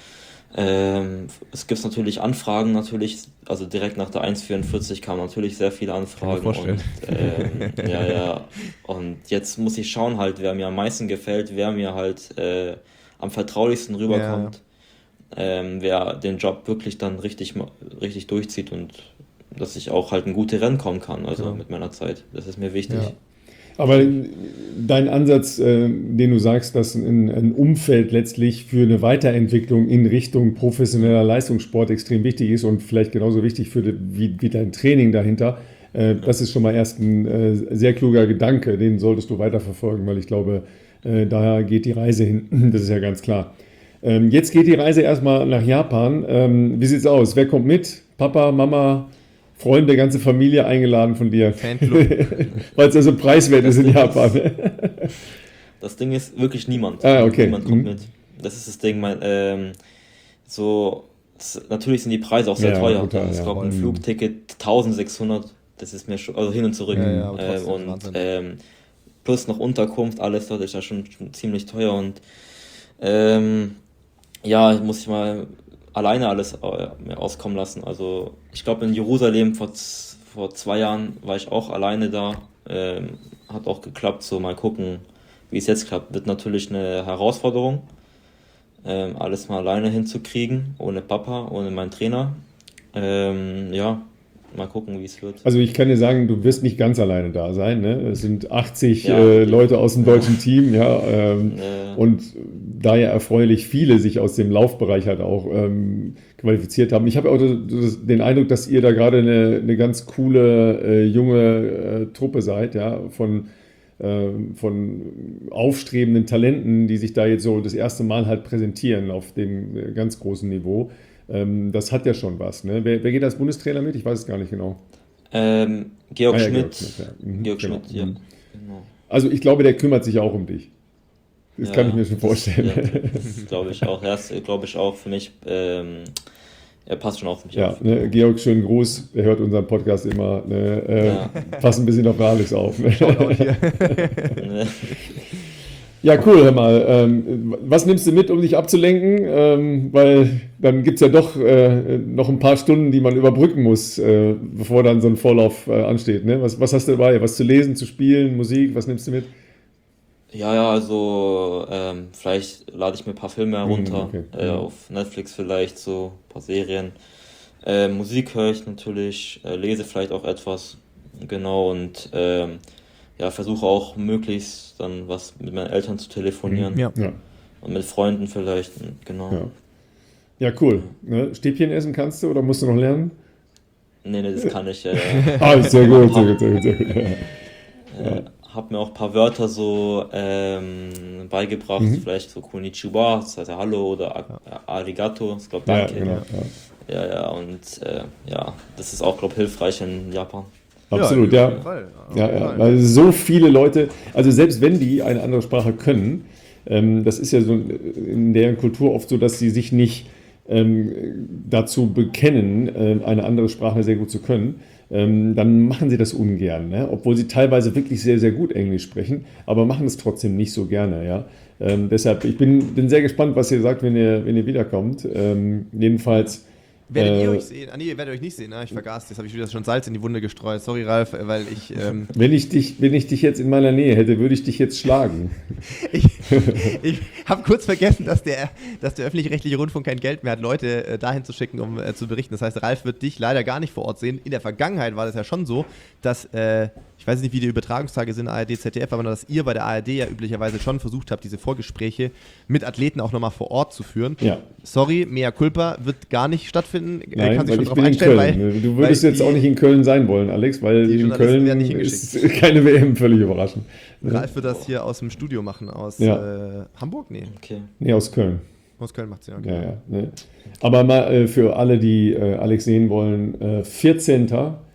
Es gibt natürlich Anfragen, also direkt nach der 1,44 kamen natürlich sehr viele Anfragen. Kann ich mir Und, ja. Und jetzt muss ich schauen halt, wer mir am meisten gefällt, wer mir halt am vertraulichsten rüberkommt, wer den Job wirklich dann richtig durchzieht und dass ich auch halt in gute Rennen kommen kann, also Genau. mit meiner Zeit. Das ist mir wichtig. Ja. Aber dein Ansatz, den du sagst, dass ein Umfeld letztlich für eine Weiterentwicklung in Richtung professioneller Leistungssport extrem wichtig ist und vielleicht genauso wichtig wie dein Training dahinter, das ist schon mal erst ein sehr kluger Gedanke, den solltest du weiterverfolgen, weil ich glaube, da geht die Reise hin, das ist ja ganz klar. Jetzt geht die Reise erstmal nach Japan. Wie sieht's aus? Wer kommt mit? Papa, Mama, Freunde, ganze Familie eingeladen von dir? Fanclub. Weil es ja so preiswert ist in Japan. Das Ding ist wirklich niemand. Ah, okay. Niemand kommt mit. Das ist das Ding. Natürlich sind die Preise auch sehr Ja, teuer. total, Ich ja. glaube, ein Flugticket 1.600, das ist mir schon, also hin und zurück. Ja, aber trotzdem Wahnsinn. Plus noch Unterkunft, alles dort ist ja schon ziemlich teuer und ja, muss ich mal alleine alles mir auskommen lassen. Also ich glaube in Jerusalem vor 2 Jahren war ich auch alleine da. Hat auch geklappt, so mal gucken, wie es jetzt klappt. Wird natürlich eine Herausforderung, alles mal alleine hinzukriegen, ohne Papa, ohne meinen Trainer. Ja, mal gucken, wie es wird. Also ich kann dir sagen, du wirst nicht ganz alleine da sein. Ne? Es sind 80 Ja. Leute aus dem deutschen Team, ja. Äh, Und da ja erfreulich viele sich aus dem Laufbereich halt auch qualifiziert haben. Ich habe auch den Eindruck, dass ihr da gerade eine ganz coole junge Truppe seid, ja, von aufstrebenden Talenten, die sich da jetzt so das erste Mal halt präsentieren auf dem ganz großen Niveau. Das hat ja schon was. Ne? Wer geht als Bundestrainer mit? Ich weiß es gar nicht genau. Georg Ah ja, Schmidt. ja. Mhm, Georg genau. Schmidt, ja. Mhm. Genau. Also ich glaube, der kümmert sich auch um dich. Das kann ich mir schon vorstellen. Das glaube ich auch. Er ist, glaube ich, auch für mich, er passt schon auf mich Ja, auf. ne, Georg, schönen Gruß. Der hört unseren Podcast immer. Ne, Ja. pass ein bisschen auf Alex auf. Ne? Ne? Ja, cool, hör mal. Was nimmst du mit, um dich abzulenken? Weil dann gibt es ja doch noch ein paar Stunden, die man überbrücken muss, bevor dann so ein Vorlauf ansteht. Ne? Was hast du dabei? Was zu lesen, zu spielen, Musik? Was nimmst du mit? Ja, also vielleicht lade ich mir ein paar Filme herunter, Okay. auf Netflix vielleicht, so ein paar Serien. Musik höre ich natürlich, lese vielleicht auch etwas, genau, und ja, versuche auch möglichst dann was mit meinen Eltern zu telefonieren Ja. Ja, und mit Freunden vielleicht, genau. ja. Ja, cool. Ne? Stäbchen essen kannst du oder musst du noch lernen? Nee, das kann ich. Ah, sehr gut, sehr gut, sehr gut, sehr gut. Ja. Hab mir auch ein paar Wörter so beigebracht, vielleicht so Konnichiwa, das heißt ja Hallo, oder Arigato, ich glaube Ja, Danke. genau. Ja. Ja, und ja, das ist auch, glaube ich, hilfreich in Japan. Absolut, auf ja. jeden Fall, auf Ja, jeden ja, Fall. weil so viele Leute, also selbst wenn die eine andere Sprache können, das ist ja so in deren Kultur oft so, dass sie sich nicht dazu bekennen, eine andere Sprache sehr gut zu können, dann machen sie das ungern, ne? Obwohl sie teilweise wirklich sehr, sehr gut Englisch sprechen, aber machen es trotzdem nicht so gerne, ja. Deshalb, ich bin sehr gespannt, was ihr sagt, wenn ihr wiederkommt. Jedenfalls, Werdet ihr äh, euch sehen? Ah, nee, ihr werdet euch nicht sehen. Ich vergaß, jetzt habe ich wieder schon Salz in die Wunde gestreut. Sorry, Ralf, weil ich. wenn ich dich jetzt in meiner Nähe hätte, würde ich dich jetzt schlagen. Ich habe kurz vergessen, dass der öffentlich-rechtliche Rundfunk kein Geld mehr hat, Leute dahin zu schicken, um zu berichten. Das heißt, Ralf wird dich leider gar nicht vor Ort sehen. In der Vergangenheit war das ja schon so, dass, ich weiß nicht, wie die Übertragungstage sind, ARD, ZDF, aber dass ihr bei der ARD ja üblicherweise schon versucht habt, diese Vorgespräche mit Athleten auch nochmal vor Ort zu führen. Ja. Sorry, mea culpa wird gar nicht stattfinden. Nein, Kann sich weil schon ich drauf bin in einstellen, Köln. Du würdest weil jetzt auch nicht in Köln sein wollen, Alex, weil die in Journalisten Köln werden nicht ist hingeschickt. keine WM, völlig überraschend. Ralf wird das hier aus dem Studio machen, aus Ja. Hamburg? Nee, Okay. Nee, aus Köln. aus Köln macht es ja. Ja, ja. Ne. Aber mal für alle, die Alex sehen wollen, 14.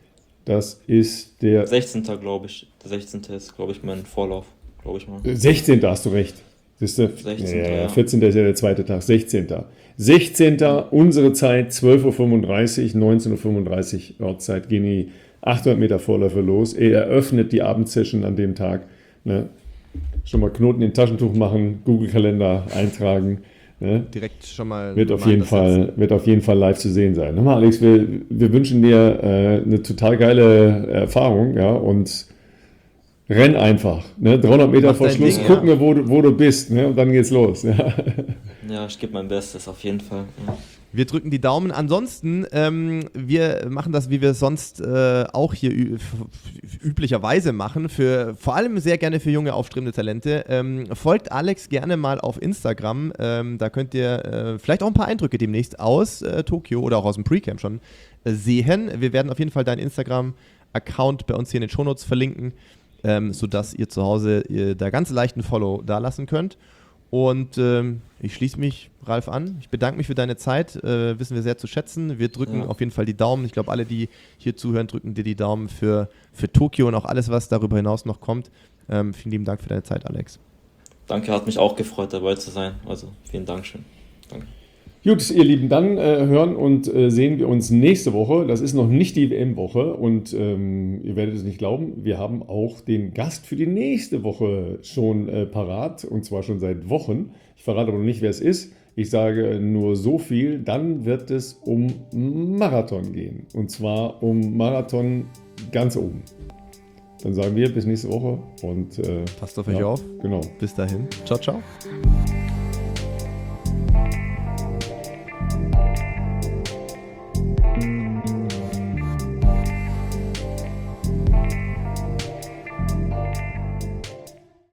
Das ist der 16. glaube ich. Der 16. ist, glaube ich, mein Vorlauf, glaube ich mal. 16. hast du recht. Das ist der, 16., ja, ja. 14. ist ja der zweite Tag. 16. 16. unsere Zeit, 12:35 Uhr, 19:35 Uhr Ortszeit, gehen die 800 Meter Vorläufe los. Er eröffnet die Abendsession an dem Tag. Ne? Schon mal Knoten im Taschentuch machen, Google-Kalender eintragen. Ne? Direkt schon mal. Wird auf jeden Fall live zu sehen sein. Nochmal, Alex, wir wünschen dir eine total geile Erfahrung, ja, und renn einfach. Ne? 300 Meter Mach vor dein Schluss, Ding, gucken wir, wo du bist, ne? Und dann geht's los. Ja. Ja, ich gebe mein Bestes, auf jeden Fall. Ja. Wir drücken die Daumen. Ansonsten, wir machen das, wie wir es sonst auch hier üblicherweise machen, vor allem sehr gerne für junge, aufstrebende Talente. Folgt Alex gerne mal auf Instagram. Da könnt ihr vielleicht auch ein paar Eindrücke demnächst aus Tokio oder auch aus dem Pre-Camp schon sehen. Wir werden auf jeden Fall deinen Instagram-Account bei uns hier in den Shownotes verlinken, sodass ihr zu Hause da ganz leichten Follow da lassen könnt. Und ich schließe mich Ralf an. Ich bedanke mich für deine Zeit. Wissen wir sehr zu schätzen. Wir drücken auf jeden Fall die Daumen. Ich glaube, alle, die hier zuhören, drücken dir die Daumen für Tokio und auch alles, was darüber hinaus noch kommt. Vielen lieben Dank für deine Zeit, Alex. Danke, hat mich auch gefreut, dabei zu sein. Also, vielen Dank schön. Danke. Gut, ihr Lieben, dann hören und sehen wir uns nächste Woche. Das ist noch nicht die WM-Woche und ihr werdet es nicht glauben, wir haben auch den Gast für die nächste Woche schon parat und zwar schon seit Wochen. Ich verrate aber noch nicht, wer es ist. Ich sage nur so viel, dann wird es um Marathon gehen und zwar um Marathon ganz oben. Dann sagen wir bis nächste Woche und Passt auf euch auf. Genau. Bis dahin. Ciao, ciao.